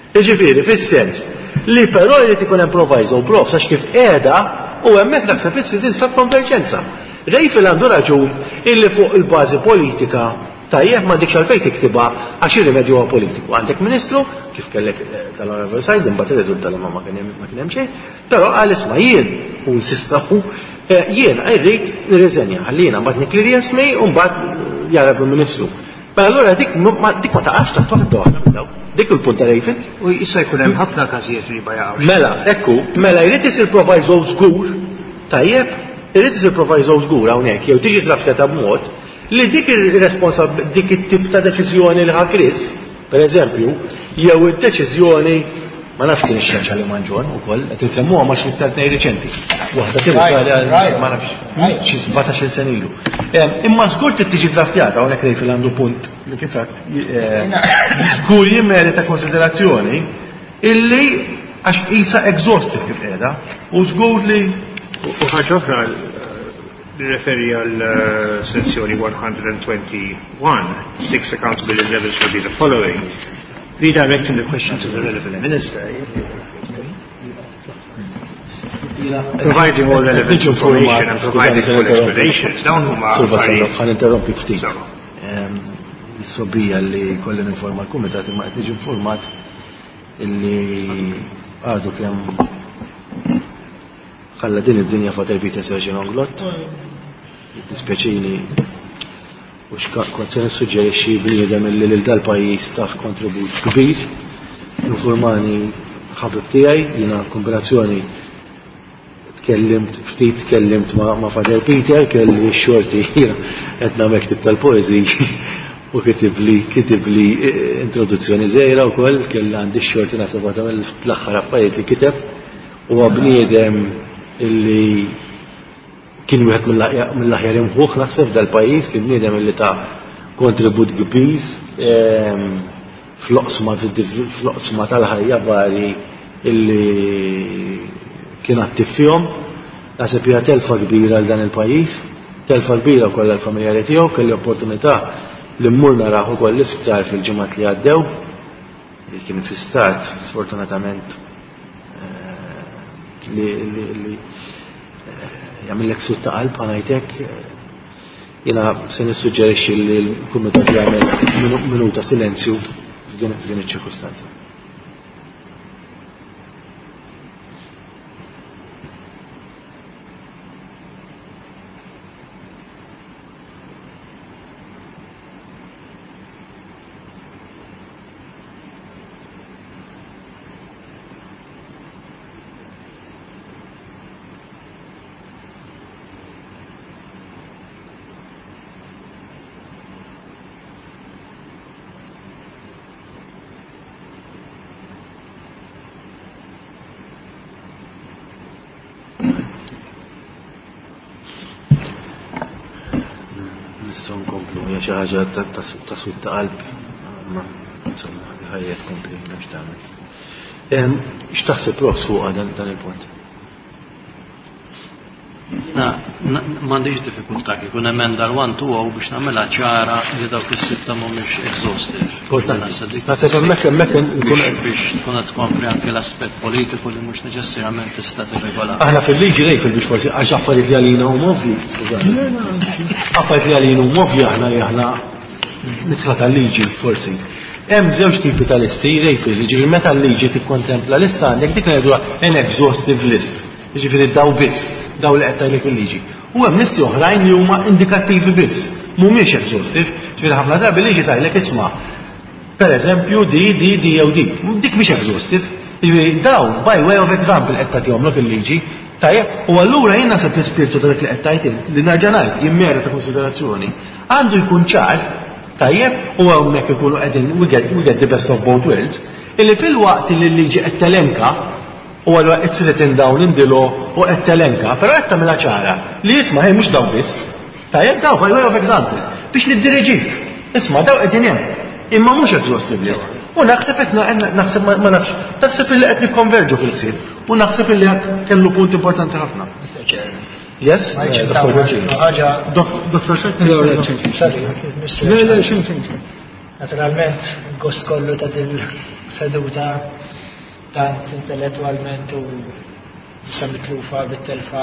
Jiġifieri fis-sens li però jrid ikun hemm proviso prof sax kif qiegħda u hemmhekk naħseb issi tinsab konverġenza. Rejfil għandu raġun illi fuq il-bażi politika tajjeb ma dikx għalfejn tiktibha għax ir-rimedju huwa politiku. Għandek Ministru kif kellek tal-Honorable Said imbagħad ir-riżulta li ma kien hemm xejn, però qal isma' jien u nsistaħu jien irrid nirriżenja ħalli jiena mbagħad nikklirja ismi u mbagħad jara bil-Ministru. Allura dik ma taqax taħt waħda waħda minn dawn. Dik il-punt ta' Rejfil. U issa jkun hemm ħafna każijiet li ma jaqgħux. Mela, ekku, mela jrid isir proviso żgur, tajjeb, irid isir proviso żgur hawnhekk jew tiġi draftata b'mod li dik ir-responsab dik it-tip ta' deċiżjoni li ħakris, pereżempju, jew id-deċiżjoni ma nafx kien ix-xaċa li manġon ukoll qed insemmuha ma xi tnej riċenti. Waħda kien sar ma nafx xi sebgħax-il sen ilu. Imma żgur trid tiġi draftjata hawnhekk Rejfil għandu punt li kif żgur jimmerita konsiderazzjoni illi għax qisha exhaustive kif qiegħda u żgur li u ħaġa oħra referi għal sezzjoni one twenty-one, six accountability levels will be the following. Redirecting the question to the relevant minister. Providing all relevant information and providing full explanations. Dawn huma affarijiet. Ħan interrompi ftit. Is-sobija li kolli informa l-kumitat imma qed niġi informat illi għadu kemm ħalla din id-dinja fatervita serġin onglot. Dispjaċini u xkont se nissuġġerixxi bniedem illi lil dal-pajjiż taf kontribut kbir. Informani ħabib tiegħi jiena kombinazzjoni tkellimt ftit tkellimt ma' Fader Peter kelli x-xorti jiena qed nagħmel ktib tal-poeżi u kitib li kitib li introduzzjoni żgħira wkoll kelli għandi x-xorti naħseb tagħmel fl-aħħar affarijiet li kiteb huwa bniedem illi kien wieħed mill-aħjar imħuħ naħseb dal-pajjiż kien bniedem illi ta' kontribut kbir fl-oqsma tal-ħajja vari illi kien attiv fihom naħseb hija telfa kbira għal dan il-pajjiż, telfa kbira wkoll għall-familjari tiegħu kelli opportunità li mmur naraħ ukoll l-isptar fil-ġimgħat li għaddew li kien fi stat sfortunatament li jagħmilek sut ta' qalb ngħidlek jiena se nissuġġerixxi li l-kumitat jagħmel minuta silenzju f'din iċ-ċirkustanza. Nisson komplu, hija xi ħaġa ta' sut ta' qalb, ma insomma ħajja tkompli mhux tagħmel. X'taħseb prof fuq dan il-punt? M'għandix diffikultà kif ikun emenda l-one two biex nagħmilha ċara li dawk is-sitta mhumiex exhaustive. Naħseb hemmhekk hemmhekk inkun biex tkun qed tkompli anke l-aspett politiku li mhux neċessarjament tista' tirregola. Aħna fil-liġi Rejfil biex forsi għax affarijiet li għalina huma ovvji. Affarijiet li għalina huma ovvji aħna li aħna nidħla tal-liġi forsi. Hemm żewġ tipi ta' listi Rejfil, jiġifieri meta l-liġi tikkontempla lista għandek dik ngħidulha an exhaustive list. Jiġifieri daw biss, daw li qed tajlek il-liġi. U hemm listi oħrajn li huma indikattivi biss, mhumiex exhaustive, ġifieri ħafna drabi liġi tajlek isma'. Pereżempju di di di jew di, dik mhix exhaustive. Jiġifieri daw by way of example qed tagħtihomlok il-liġi, tajjeb, u allura jien naħseb l-ispirtu ta' dak li qed tajt li nerġa' ngħid jimmera ta' konsiderazzjoni għandu jkun ċar, tajjeb, u hawnhekk ikunu qegħdin we get the best of both worlds, illi fil-waqt li l-liġi qed telenka u għallu it's written down in the law u qed telenka, però qed tagħmilha ċara li jisma' hej mhux daw biss. Tajjeb daw by way of example biex niddirigik. Isma' daw qegħdin hemm, imma mhux exhaustive list. U naħseb qed naħseb ma nafx, naħseb illi qed nikkonverġu fil-ħsieb u naħseb illi kellu punt importanti ħafna. Yes? Doktor Naturalment, gost kollu ta' dil seduta tant intellettualment u issa mitlufa bit-telfa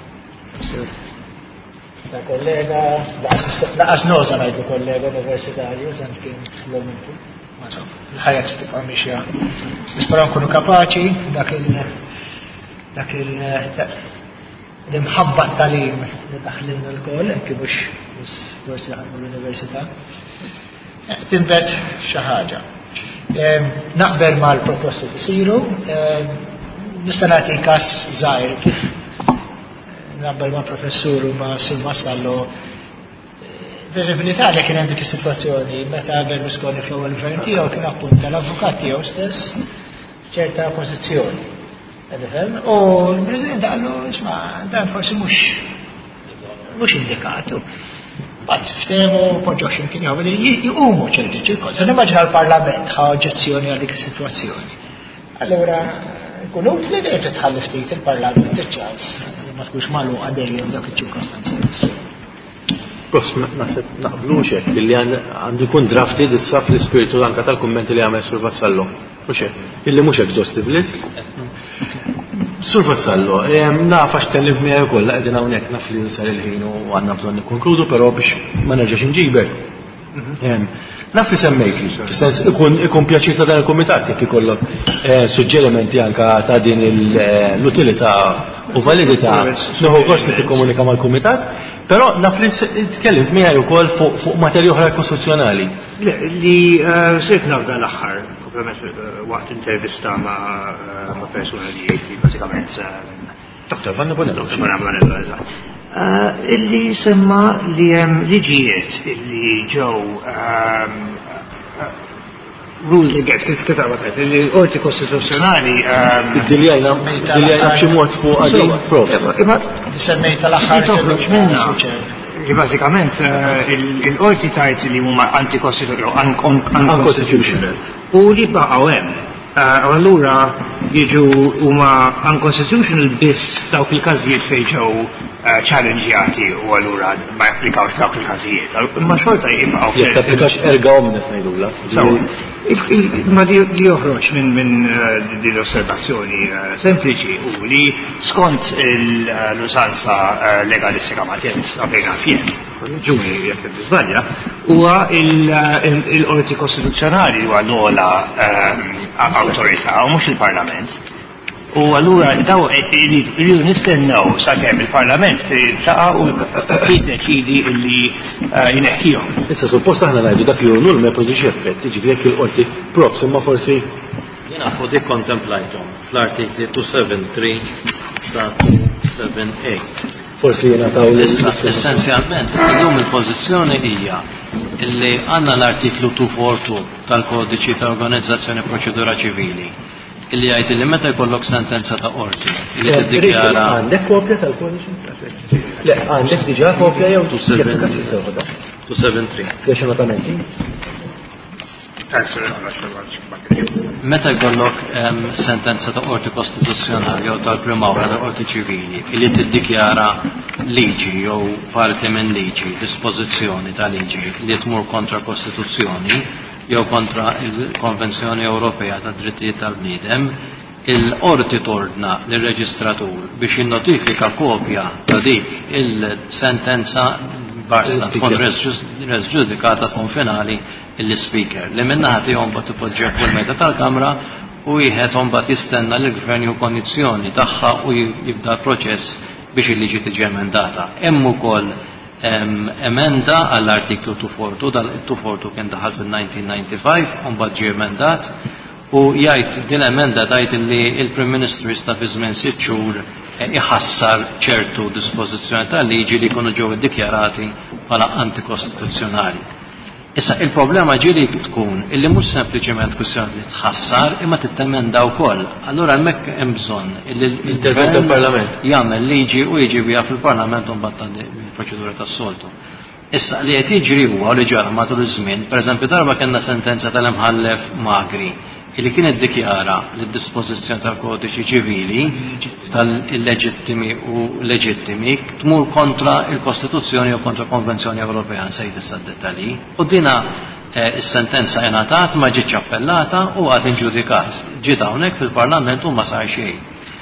ta' kollega, laqas noza ngħidu kollega universitarju, tant kien l-momentu. Ma insomma, il-ħajja tibqa' mixja. Nisperaw nkunu kapaċi dak il dak il l-imħabba tal-im li daħlilna l-koll, anki mhux forsi ħadmu l-università. Tinbet xi ħaġa. Naqbel mal-proposti li siru, nista' nagħti każ żgħir kif naqbel ma' professur u ma' Silva Sallo. Veġi fil-Italja kien hemm dik is-sitwazzjoni meta Berlusconi fl-ewwel gvern tiegħu kien appunta l-avukat tiegħu stess ċerta pożizzjoni. U l-President qallu isma' dan forsi mhux mhux indikatu. Bat ftehmu poġġox imkien jgħu jqumu ċerti ċirkol. Se nimmaġina l-Parlament ħa oġġezzjoni għal dik is-sitwazzjoni. Allura kun utli li titħalli ftit il-Parlament iċ-ċans ma tkunx magħluqa dejjem dak iċ-ċirkostanzi. Prof, naħseb naqblu xek, illi għandu jkun drafti issa fl-ispiritu anka tal-kummenti li għamel Sur Vassallo. Mhux hekk, illi mhux exhaustive list. Sur Vassallo, naf għax tellif miegħi wkoll qegħdin hawnhekk naf li sar il-ħin u għandna bżonn nikkonkludu, però biex ma nerġax inġibek. Naf li semmejt li, fis-sens ikun pjaċir ta' dan il-kumitat jekk ikollok suġġerimenti anka ta' din l-utilità u validità neħu gost li tikkomunika mal-kumitat. Però naf li tkellimt miegħi wkoll fuq materji oħra kostituzzjonali. Li sirt nafda l-aħħar, waqt intervista ma' persuna li basikament Doktor Vanna Bonello. Vanna Bonello, eżatt. Illi semma li hemm liġijiet illi ġew rules against, kif kif għabatajt, il-qorti kostituzzjonali. Diljajna, diljajna b'xi mod fuq għadin prof. Semmejta l-aħħar toħroġ minna. Basikament, il-qorti tajt li huma unconstitutional. U li baqgħu hemm. Allura jiġu huma unconstitutional biss dawk il-każijiet fejn ġew challengeati u allura ma japplikawx dawk il-każijiet. Imma xorta jibqgħu. Jekk tapplikax erga' omnes ngħidula. Ma li joħroġ minn din l-osservazzjoni sempliċi u li skont l-usanza legalistika ma tjens għabejna fjen, ġuni jekk bizbalja, huwa il-qorti kostituzzjonali huwa l-ola awtorità u mhux il-Parlament. U allura daw irridu nistennew sakemm il-Parlament tlaqa' u jiddeċidi illi jneħħihom. Issa suppost aħna ngħidu dak li hu null ma jproduċi effett, jiġifieri jekk il-qorti props imma forsi jiena fuq dik kontemplajthom fl-artikli two seventy-three sa two seventy-eight. Forsi jiena taw essenzjalment illum il-pożizzjoni hija illi għandna l-artiklu two forty-two tal-Kodiċi ta' Organizzazzjoni Proċedura Ċivili illi għajt li meta jkollok sentenza ta' qorti illi tiddikjara. Għandek kopja tal-kodiċi? Le, għandek diġà kopja jew two seventy-three. Biex notamenti? Meta jkollok sentenza ta' qorti kostituzzjonali jew tal-primawra ta' qorti ċivili illi tiddikjara liġi jew parti minn liġi, dispożizzjoni ta' liġi li tmur kontra Kostituzzjoni jew kontra il-Konvenzjoni Ewropea ta' Drittijiet tal-Bniedem, il-qorti tordna lir-reġistratur biex jinnotifika kopja ta' dik il-sentenza basta tkun res ġudikata tkun finali il-speaker li minnaħa tiegħu mbagħad tipoġġeha fuq il-mejda tal-Kamra u wieħed mbagħad jistenna li l-Gvern jew kondizzjoni tagħha u jibda l-proċess biex il-liġi tiġi emendata. Hemm ukoll emenda għall-artiklu two forty-two, dal-two forty-two kien daħal fil-nineteen ninety-five, un ġie emendat, u jgħid din emenda tajt li il-Prim Ministru jista' fi żmien sitt xhur iħassar ċertu dispożizzjoni tal-liġi li jkunu ġew iddikjarati bħala antikostituzzjonali. Issa il-problema ġieli tkun illi mhux sempliċement kwistjoni li tħassar imma tittemenda wkoll. Allura hemmhekk hemm bżonn illi l-Parlament jagħmel liġi u jiġi biha fil-Parlament u mbagħad il-proċedura tas-soltu. Issa li qed jiġri huwa li ġara matul iż-żmien, pereżempju darba kellna sentenza tal-imħallef Magri illi kien iddikjara li d-dispożizzjoni tal-kodiċi ċivili tal-illeġittimi u leġittimi tmur kontra il-Kostituzzjoni u kontra Konvenzjoni Ewropea nsejt issa d-dettalji. U dina is-sentenza ingħatat ma ġietx appellata u għad inġudikat. Ġiet hawnhekk fil-Parlament u ma sar xejn.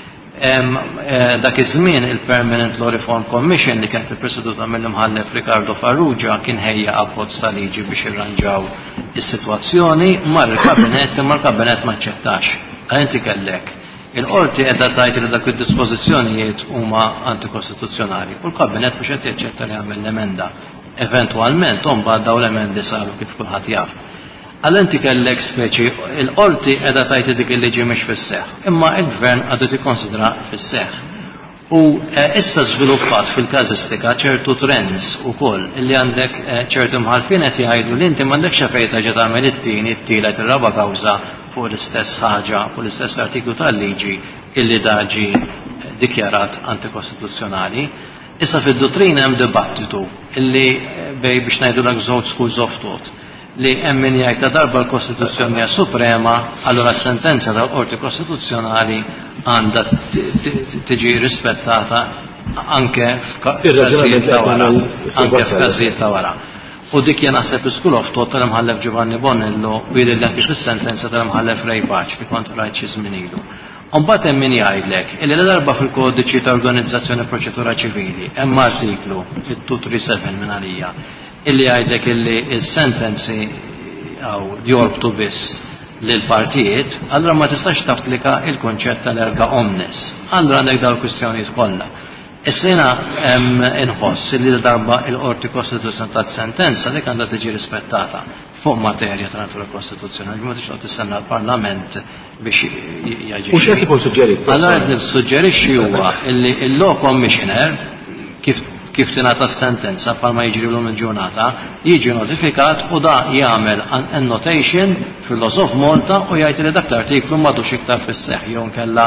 Dak iż-żmien il-Permanent Law Reform Commission li kienet ippreseduta mill-imħallef Ricardo Farrugia kien ħejja abbozz ta' liġi biex irranġaw is-sitwazzjoni mar il-Kabinet imma l-Kabinet ma aċċettax. Inti kellek il-qorti qiegħda tgħid li dak id-dispożizzjonijiet huma antikostituzzjonali u l-Kabinet mhux qed jaċċetta li jagħmel l-emenda. Eventwalment imbagħad dawn l-emendi saru kif kulħadd jaf. Għal-inti kellek speċi il-qorti qiegħda tgħid dik il-liġi mhix fis-seħħ, imma l-Gvern għadu tikkonsidra fis-seħħ. U issa żviluppat fil-każistika ċertu trends ukoll illi għandek ċertu mħalfin qed jgħidu li inti m'għandekx xejn taġa tagħmel it-tieni, it-tielet, ir-raba' kawża fuq l-istess ħaġa, fuq l-istess artiklu tal-liġi illi daġi dikjarat antikostituzzjonali. Issa fid-dottrina hemm dibattitu illi bej biex ngħidulek żewġ schools of thought li hemm min jgħid ta' darba l-Kostituzzjoni Suprema, allura s-sentenza tal-Qorti Kostituzzjonali għandha tiġi rispettata anke f'każijiet ta' wara, anke f'każijiet ta' wara. U dik jien naħseb l-School of Thought tal-imħallef Giovanni Bonello u jidher anke fis-sentenza tal-imħallef Ray Paċ li kont rajt xi żmien ilu. Mbagħad hemm min jgħidlek illi la darba fil-kodiċi ta' organizzazzjoni proċedura ċivili hemm artiklu fit-two thirty-seven minn għalija illi jgħidlek illi il-sentenzi għaw jorbtu biss lill-partijiet, allura ma tistax tapplika il-konċett tal-erga omnes. Allura għandek dawn il-kwistjonijiet kollha. Issa jiena inħoss illi darba il-Qorti Kostituzzjonali tat-sentenza dik għandha tiġi rispettata fuq materja ta' natura kostituzzjonali, ma tixtieq tistenna l-Parlament biex jaġixxi. U x'qed ikun suġġeri? Allura qed nissuġġerixxi huwa illi il-Law Commissioner kif kif tingħata s-sentenza bħalma jiġri l-lum il-ġurnata, jiġi notifikat u da jagħmel annotation fil-Laws of Malta u jgħid li dak l-artiklu m'għadux iktar fis-seħħ jew nkella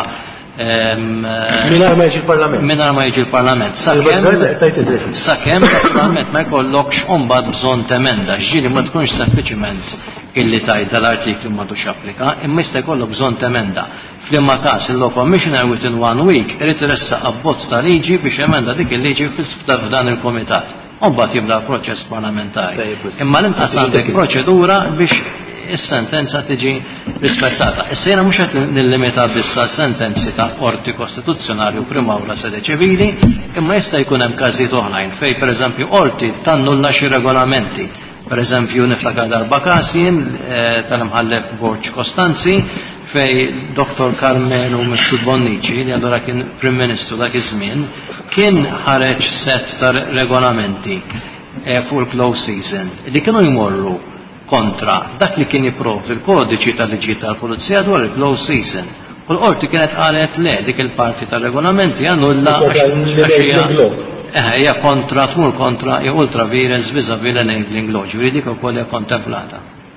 mingħajr ma jiġi l-Parlament. Mingħajr ma jiġi l-Parlament. Sakemm sakemm naturalment ma jkollokx imbagħad bżonn temenda, ġieli ma tkunx sempliċement illi tgħid dal-artiklu m'għadux applika, imma jista' jkollok bżonn temenda. Flimma każ il-Law Commissioner within one week irid iressaq abbozz ta' liġi biex emenda dik il-liġi f'dan il-Komitat. Mbagħad jibda l-proċess parlamentari. Imma l-inqas għandek proċedura biex is-sentenza tiġi rispettata. Issa jiena mhux qed nillimita biss sentenzi ta' qorti kostituzzjonali u primawra sede ċivili, imma jista' jkun hemm każijiet oħrajn fejn pereżempju qorti tannulla xi regolamenti. Pereżempju niftakar darba każ jien tal-imħallef Borġ Kostanzi fej doktor Carmelo Mixtud Bonnici, li allora kien Prim Ministru dak iż-żmien, kien ħareġ set ta' regolamenti fuq il-close season li kienu jmorru kontra dak li kien jipprovdi il-kodiċi tal-liġi tal-Pulizija dwar il-close season. U l-qorti kienet qalet le dik il-parti tal-regolamenti għannulla hija kontra tmur kontra hija ultra vires vis-à-vis l-enabling law, ġifieri dik ukoll hija kontemplata.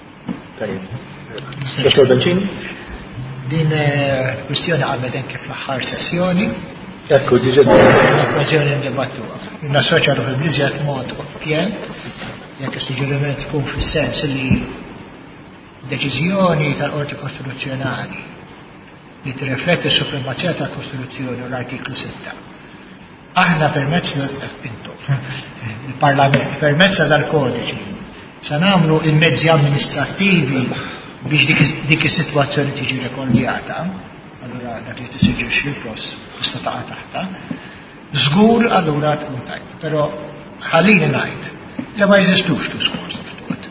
Doktor Bencini? Din kwistjoni għamet anke fl-aħħar sessjoni. Ekku, diġa l-okkażjoni ndibattuha. Nassoċjalu fil-bliżjat mod pjen, jekk is-suġġeriment tkun fis-sens li deċiżjoni tal-Qorti Kostituzzjonali li tirrifletti s-supremazija tal-Kostituzzjoni u l-artiklu sitta. Aħna permezz il-Parlament, permezz dal-kodiċi, se nagħmlu il-mezzi amministrattivi biex dik is-sitwazzjoni tiġi rekordjata, allura dak li tissuġġerixxi l-pros tista' taqa' taħta, żgur allura tkun tajb. Però ħallini ngħid li ma jeżistux tu schools of thought.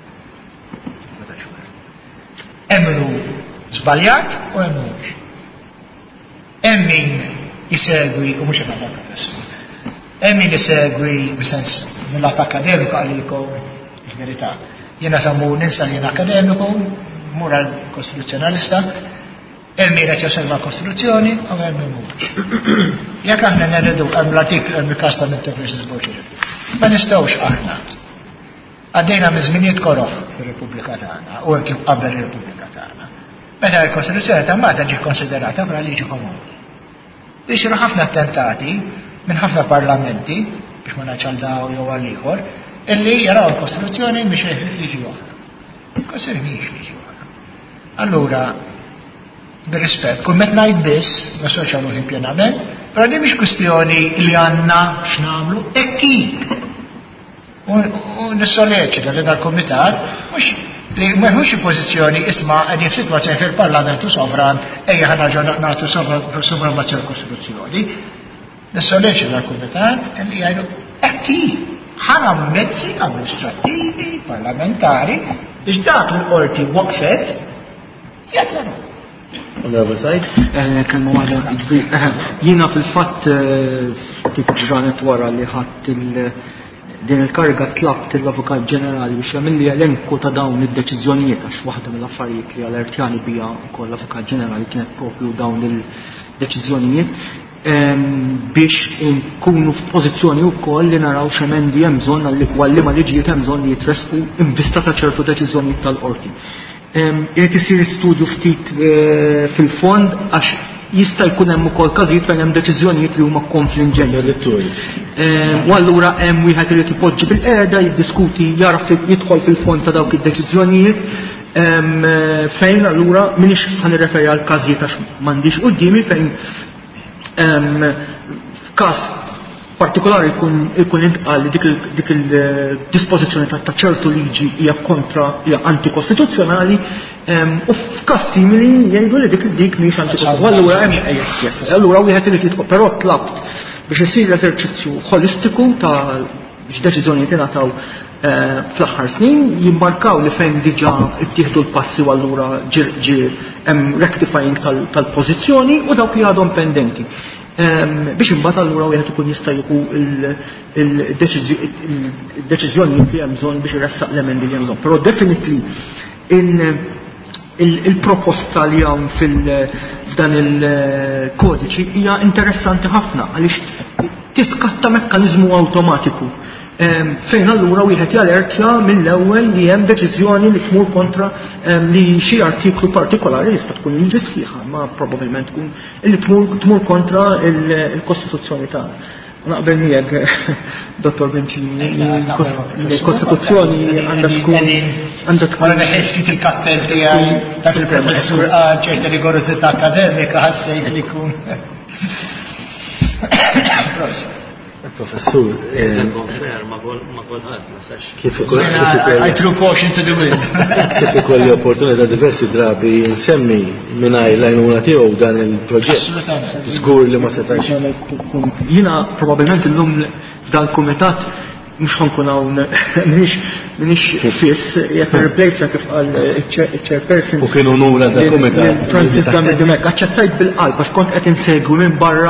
Emmnu żbaljat u hemm mhux. Hemm min jisegwi u mhux hemm professur. Hemm min jisegwi b'sens mill-att akademiku għalikom il-verità. Jiena sammu ninsa li jien akademiku, mura kostituzzjonalista, hemm min qed josserva l-Kostituzzjoni u hemm min mhux. Jekk aħna nirridu hemm l-artiklu hemm il-każ ta' Minter versus Boċer. Ma nistgħux aħna. Għaddejna miżminijiet koroħ fir-Repubblika tagħna u hemm kif qabel ir-Repubblika tagħna. Meta l-Kostituzzjoni ta' Malta ġiet konsiderata bħala liġi komuni. Biex jiru ħafna attentati minn ħafna parlamenti, biex ma naċċaldaw jew għal ieħor, illi jaraw l-Kostituzzjoni biex liġi oħra. Kostituzzjoni mhijiex liġi oħra. Allura, bir-rispett, kull meta ngħid biss, ma soċjalu pjanament, però di mhix kwistjoni li għandna x'nagħmlu hekk. U U nissolleċita li dal-Kumitat mhux li m'hemmx pożizzjoni isma' qegħdin f'sitwazzjoni fil-Parlamentu sovran ejja ħanaġgħu nagħtu sovranmazzjoni l-Kostituzzjoni. Nissolleċita dal-Kumitat li jgħidu hekk ħanam mezzi amministrattivi, parlamentari biex dak l-qorti waqfet jgħidlu. Onorevole Said? Kelma għadha jiena fil-fatt ftit ġranet wara li ħadd din il-karga tlabt l-Avukat Ġenerali biex jagħmilli elenku ta' dawn id-deċiżjonijiet għax waħda mill-affarijiet li alertjani bija wkoll l-Avukat Ġenerali kienet propju dawn il-deċiżjonijiet biex nkunu f'pożizzjoni wkoll li naraw x'emendi hemm bżonn għal liema liġijiet hemm bżonn li jitresqu invista ta' ċertu deċiżjonijiet tal-qorti. Irid isir studju ftit fil-fond għax jista' jkun hemm ukoll każijiet fejn hemm deċiżjonijiet li huma konfliġenti. U allura hemm wieħed irid ipoġġi bil-qiegħda jiddiskuti jaraf jidħol fil-fond ta' dawk id-deċiżjonijiet fejn allura m'iniex ħanirreferi għal każijiet għax m'għandix qudiemi fejn f'każ partikolari jkun intqal li dik il-dispożizzjoni ta' ċertu liġi hija kontra hija antikostituzzjonali u f'każ simili jgħidu li dik dik mhix antikostituzzjonali. Allura hemm ejja allura wieħed irid jidħol però tlabt biex isir eżerċizzju holistiku ta' x'deċiżjonijiet ingħataw fl-aħħar snin jimmarkaw li fejn diġà ttieħdu l-passi u allura ġie hemm rectifying tal-pożizzjoni u dawk li għadhom pendenti. Biex imbagħad allura wieħed ikun jista' jieħu il-deċiżjonijiet li hemm bżonn biex iressaq l-emendi li hemm bżonn. Però definitely il-proposta li hawn f'dan il-kodiċi hija interessanti ħafna għaliex tiskatta mekkaniżmu awtomatiku fejn allura wieħed jalertja mill-ewwel li hemm deċiżjoni li tmur kontra li xi artiklu partikolari jista' tkun liġi sħiħa, ma probabbilment tkun li tmur kontra il-Kostituzzjoni tagħna. Naqbel miegħek Dottor Bencini, il-Kostituzzjoni għandha tkun għandha tkun wara neħessit il-kappell tiegħi dak il-professur qal ċerta rigorożità akademika ħassejt li jkun. Professur, ma kolħat, ma sax. Kif I threw caution to the wind. Kif ikolli opportunità diversi drabi nsemmi mingħajr l-għajnuna tiegħu dan il-proġett. Żgur li ma setax. Jiena probabbilment illum f'dan kumitat mhux ħankun hawn minix fiss jekk irreplacea kif qal iċ-chairperson. U kienu numra ta' kumitat. Francis Zamir aċċettajt bil-qalb għax kont qed insegwi minn barra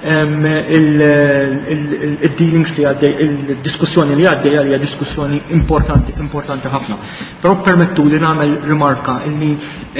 il-dealings li għaddej, il-diskussjoni li għaddej hija diskussjoni importanti importanti ħafna. Però permettu li nagħmel rimarka illi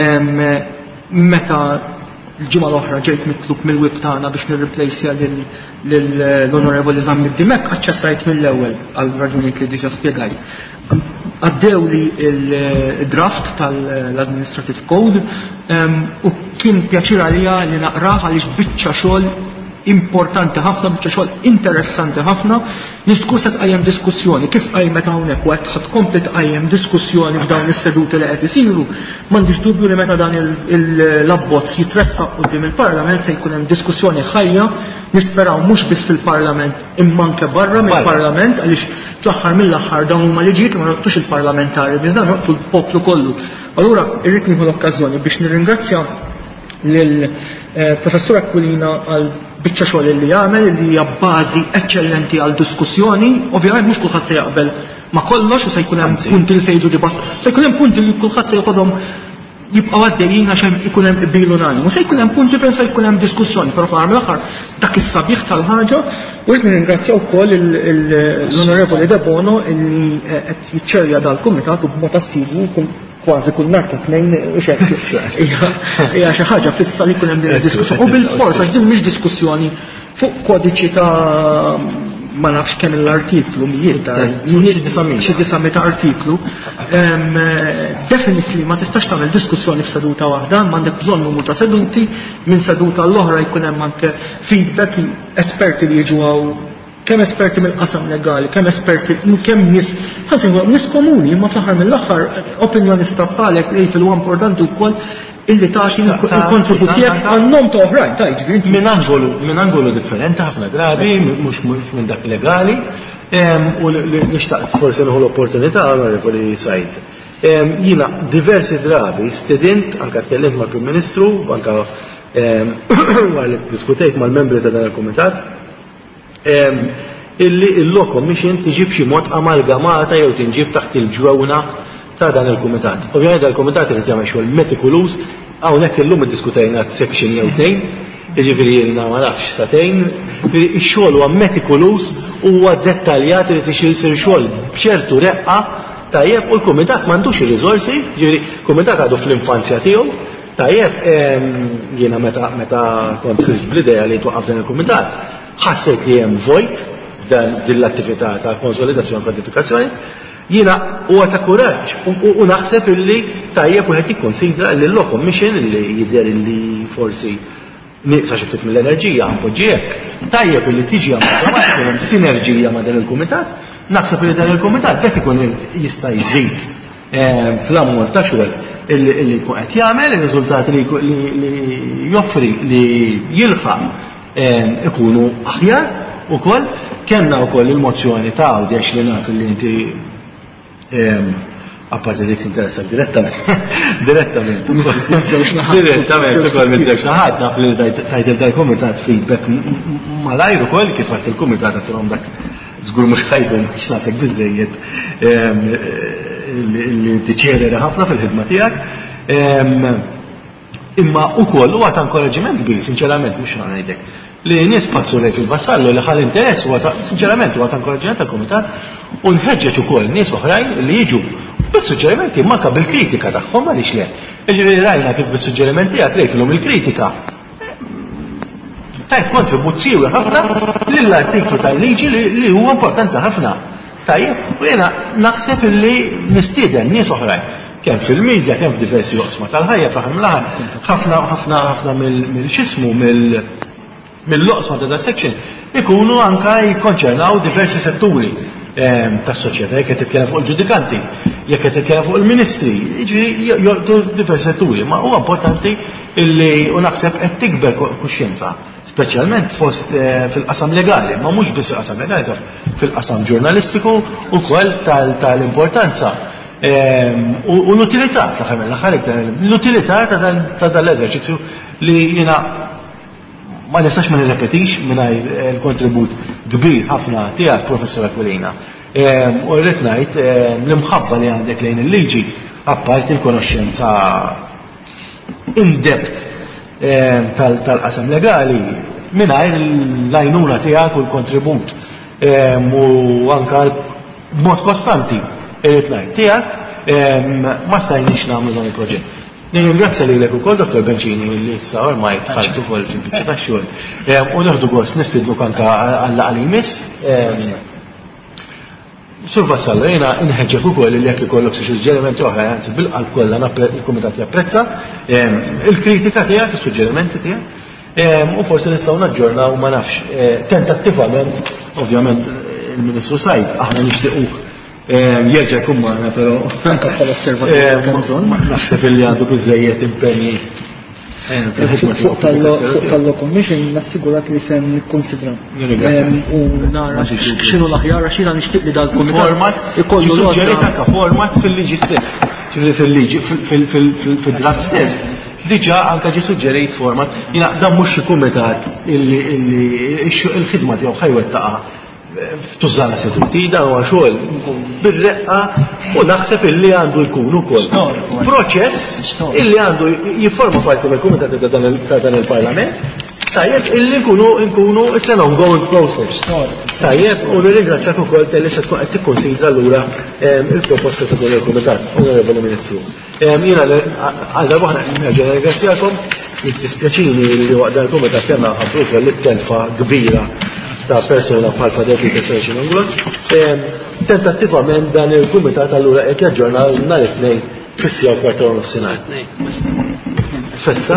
meta l-ġimgħa l-oħra ġejt mitlub mill-wib tagħna biex nirreplacja l-Onorevoli Zamir Dimek aċċettajt mill-ewwel għal raġunijiet li diġà spjegajt. Għaddew li l-draft tal-Administrative Code u kien pjaċir għalija li naqrah għaliex biċċa xogħol importanti ħafna, biċċa xogħol interessanti ħafna, niskur se tqajjem diskussjoni kif qajmet hawnhekk u qed tkompli tqajjem diskussjoni f'dawn is-seduti li qed isiru, m'għandix dubju li meta dan l-abbozz jitressaq quddiem il-Parlament se jkun hemm diskussjoni ħajja, nisperaw mhux biss fil-Parlament imma anke barra mill-Parlament għaliex fl-aħħar mill-aħħar dawn huma liġijiet ma noqtux il-parlamentari biss dan noqtu l-poplu kollu. Allura irrid nieħu l-okkażjoni biex nirringrazzja lill-Professur Aquilina għal biċċa xogħol li jagħmel li hija bażi eċċellenti għal diskussjoni, ovvjament mhux kulħadd se jaqbel ma kollox u se jkun hemm punti li se jiġu dibatt, se jkun hemm punti li kulħadd se jħodhom jibqgħu għaddejjin għax hemm ikun hemm qbil unanimu, se jkun hemm punti fejn se jkun hemm diskussjoni, però fl-aħħar mill-aħħar dak is-sabiħ tal-ħaġa u qed nirringrazzja wkoll l-Onorevoli De Bono li qed jiċċerja dal-kumitat u b'mod assidu kważi kull nhar ta' tnejn xekk. Hija xi ħaġa fissa li jkun hemm din id-diskussjoni. U bil-forsa din mhix diskussjoni fuq kodiċi ta' ma nafx kemm l-artiklu mijiet ta' xi disamit ta' artiklu. Definitely ma tistax tagħmel diskussjoni f'seduta waħda, m'għandek bżonn numru ta' seduti, minn seduta l-oħra jkun hemm anke feedback esperti li jiġu kemm esperti mill-qasam legali, kemm esperti, kemm nies, ħażin nies komuni, imma fl-aħħar mill-aħħar opinjonista bħalek li huwa importanti wkoll illi tagħti il-kontribut tiegħek għan-nom ta' oħrajn, ta' jiġifieri minn angolu minn angolu differenti ħafna drabi, mhux minn dak legali, U li xtaqt forse nħu l-opportunità onorevoli Said. Jiena diversi drabi student anka tkellimt mal-Prim Ministru, anka għal diskutejt mal-membri ta' dan il-Kumitat, illi il-law commission tiġib xi mod amalgamata jew tinġib taħt il-ġwewna ta' dan il-Kumitat. Ovvjament dan il-Kumitat irid jagħmel xogħol meticulous, hawnhekk illum iddiskutejna section jew tnejn, jiġifieri jiena ma nafx satejn, ix-xogħol huwa meticulous huwa dettaljat irid isir xogħol b'ċertu reqqa tajjeb u l-Kumitat m'għandux ir-riżorsi, jiġifieri l-Kumitat għadu fl-infanzja tiegħu, tajjeb jiena meta meta kont kriġ bl-idea li twaqqaf dan il-Kumitat, ħassejt li hemm vojt dan din l-attività ta' konsolidazzjoni u kodifikazzjoni, jiena huwa ta' kuraġġ u naħseb illi tajjeb wieħed jikkonsidra li l-law commission illi jidher illi forsi nieqsa xi ftit mill-enerġija appoġġjek, tajjeb illi tiġi hemm sinerġija ma' dan il-Kumitat, naħseb li dan il-Kumitat bekk ikun jista' jżid fl-ammont ta' xogħol illi jkun qed jagħmel, ir-riżultati li joffri li jilħaq ikunu aħjar ukoll. Kenna wkoll il-mozzjoni ta' Awdex li naf li inti apparti dik interessa direttament direttament direttament ukoll minn ħadd naf li tajt il-Kumitat feedback malajr ukoll kif għadt il-Kumitat għandhom dak żgur mhux ħajkun x'nagħtek biżejjed li tiċċelera ħafna fil-ħidma tiegħek. Imma ukoll huwa ta' inkoraġġiment kbir, sinċerament mhux ngħidlek. Li nies passu lejn fil-vassallu li ħal interess huwa ta' sinċerament huwa ta' inkoraġġiment tal-Kumitat u nħeġġeġ ukoll nies oħrajn li jiġu bis-suġġerimenti manka bil-kritika tagħhom għaliex le. Jiġifieri rajna kif bis-suġġerimenti tiegħek rejtilhom il-kritika. Tajt kontribut siewi ħafna lill-artiklu tal-liġi li huwa importanti ħafna. Tajjeb, u jiena naħseb illi nistieden nies oħrajn kemm fil-medja, kemm f'diversi oqsma tal-ħajja fl-aħħar mill-aħħar ħafna ħafna ħafna mill-xismu mill-oqsma ta' section ikunu anka jikkonċernaw diversi setturi tas-soċjetà, jekk qed titkellem fuq il-ġudikanti, jekk qed titkellem fuq il-ministri, jiġri jolqtu diversi setturi, ma huwa importanti illi u naħseb qed tikber kuxjenza, speċjalment fost fil-qasam legali, ma mhux biss fil-qasam legali, fil-qasam ġurnalistiku ukoll tal-importanza u l-utilità l-utilità ta' dal-eżerċizzju li jiena ma nistax ma nirrepetix mingħajr il-kontribut kbir ħafna tiegħek Professor Aquilina. U rrid ngħid l-imħabba li għandek lejn il-liġi apparti l-konoxxenza in-depth tal-qasam legali mingħajr l-għajnuna tiegħek u l-kontribut u anke b'mod kostanti irrid ngħid tiegħek ma stajniex nagħmlu dan il-proġett. Ningrazzja lilek ukoll Dottor Bencini li issa ormai tħalltu ukoll fil-biċċa tax-xogħol. U naħdu gost nistidluk anke għall-laqgħa li jmiss. Sur Vassallo, jiena inħeġġek ukoll li jekk ikollok xi suġġerimenti oħra anzi bil-qalb kollha il-Kumitat japprezza il-kritika tiegħek, is-suġġerimenti tiegħek u forsi nistgħu naġġornaw ma nafx tentattivament, ovvjament il-Ministru Said aħna nixtiequk jerġa' jkun magħna però anke bħala-osservatur kemm bżonn. Naħseb illi għandu biżżejjed impenji fuq tal-law commission nassigurak li se nikkonsidra. U nara x'inhu l-aħjar għax jiena nixtieq li dal-kumitat ikollu suġġerit anke format fil-liġi stess. Fil-liġi fil-draft stess. Diġà anke ġie suġġerit format. Jiena dan mhux il-kumitat illi il-ħidma tiegħu ħajwettaqha f'tużana seduti, dan huwa xogħol bir-reqqa u naħseb illi għandu jkun ukoll proċess illi għandu jifforma parti mill-Kumitat ta' dan il-Parlament. Tajjeb illi nkunu nkunu it's an ongoing process. Tajjeb u nirringrazzjak ukoll telli se tkun qed tikkonsidra lura il-proposta ta' dan il-Kumitat, Onorevoli Ministru. Jiena għal darba nerġa' nirringrazzjakom, jiddispjaċini li waqt dan il-Kumitat kellna ħabbru ukoll telfa kbira ta' persona bħal Fadeti ta' Session Unglos. Tentattivament dan il-Kumitat allura qed jaġġorna nhar it-tnejn fis-sija u kwarta u nofsinhar. Festa?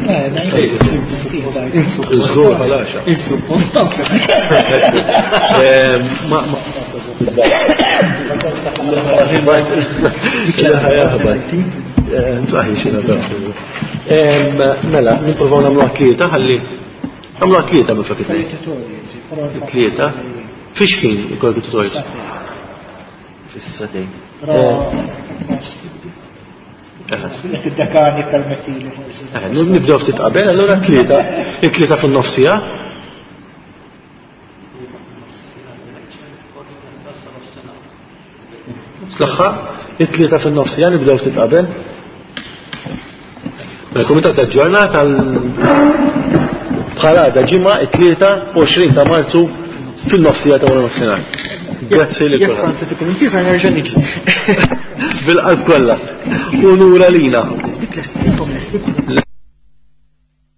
Iż-żur bħal-għaxa. Il-supposta. Ma mela, nipprovaw nagħmlu tlieta ħalli Għamlu għatlieta bil-fakitnej. Tlieta. Fix ħin ikollu tutorials? Fis-satejn. Id-dekani tal-mettili forsi. Nibdew ftit qabel, allura tlieta, it-tlieta fin-nofsija. Slaħħa, it-tlieta fin-nofsija nibdew ftit qabel. Il-Kumitat tal-Ġurnata bħala għada ġimgħa it-tlieta għoxrin ta' Marzu fin-nofsija ta' wara nofsinhar. Grazzi li Jekk Francis ikun insir nerġa' niġi. Bil-qalb kollha. U nura lina.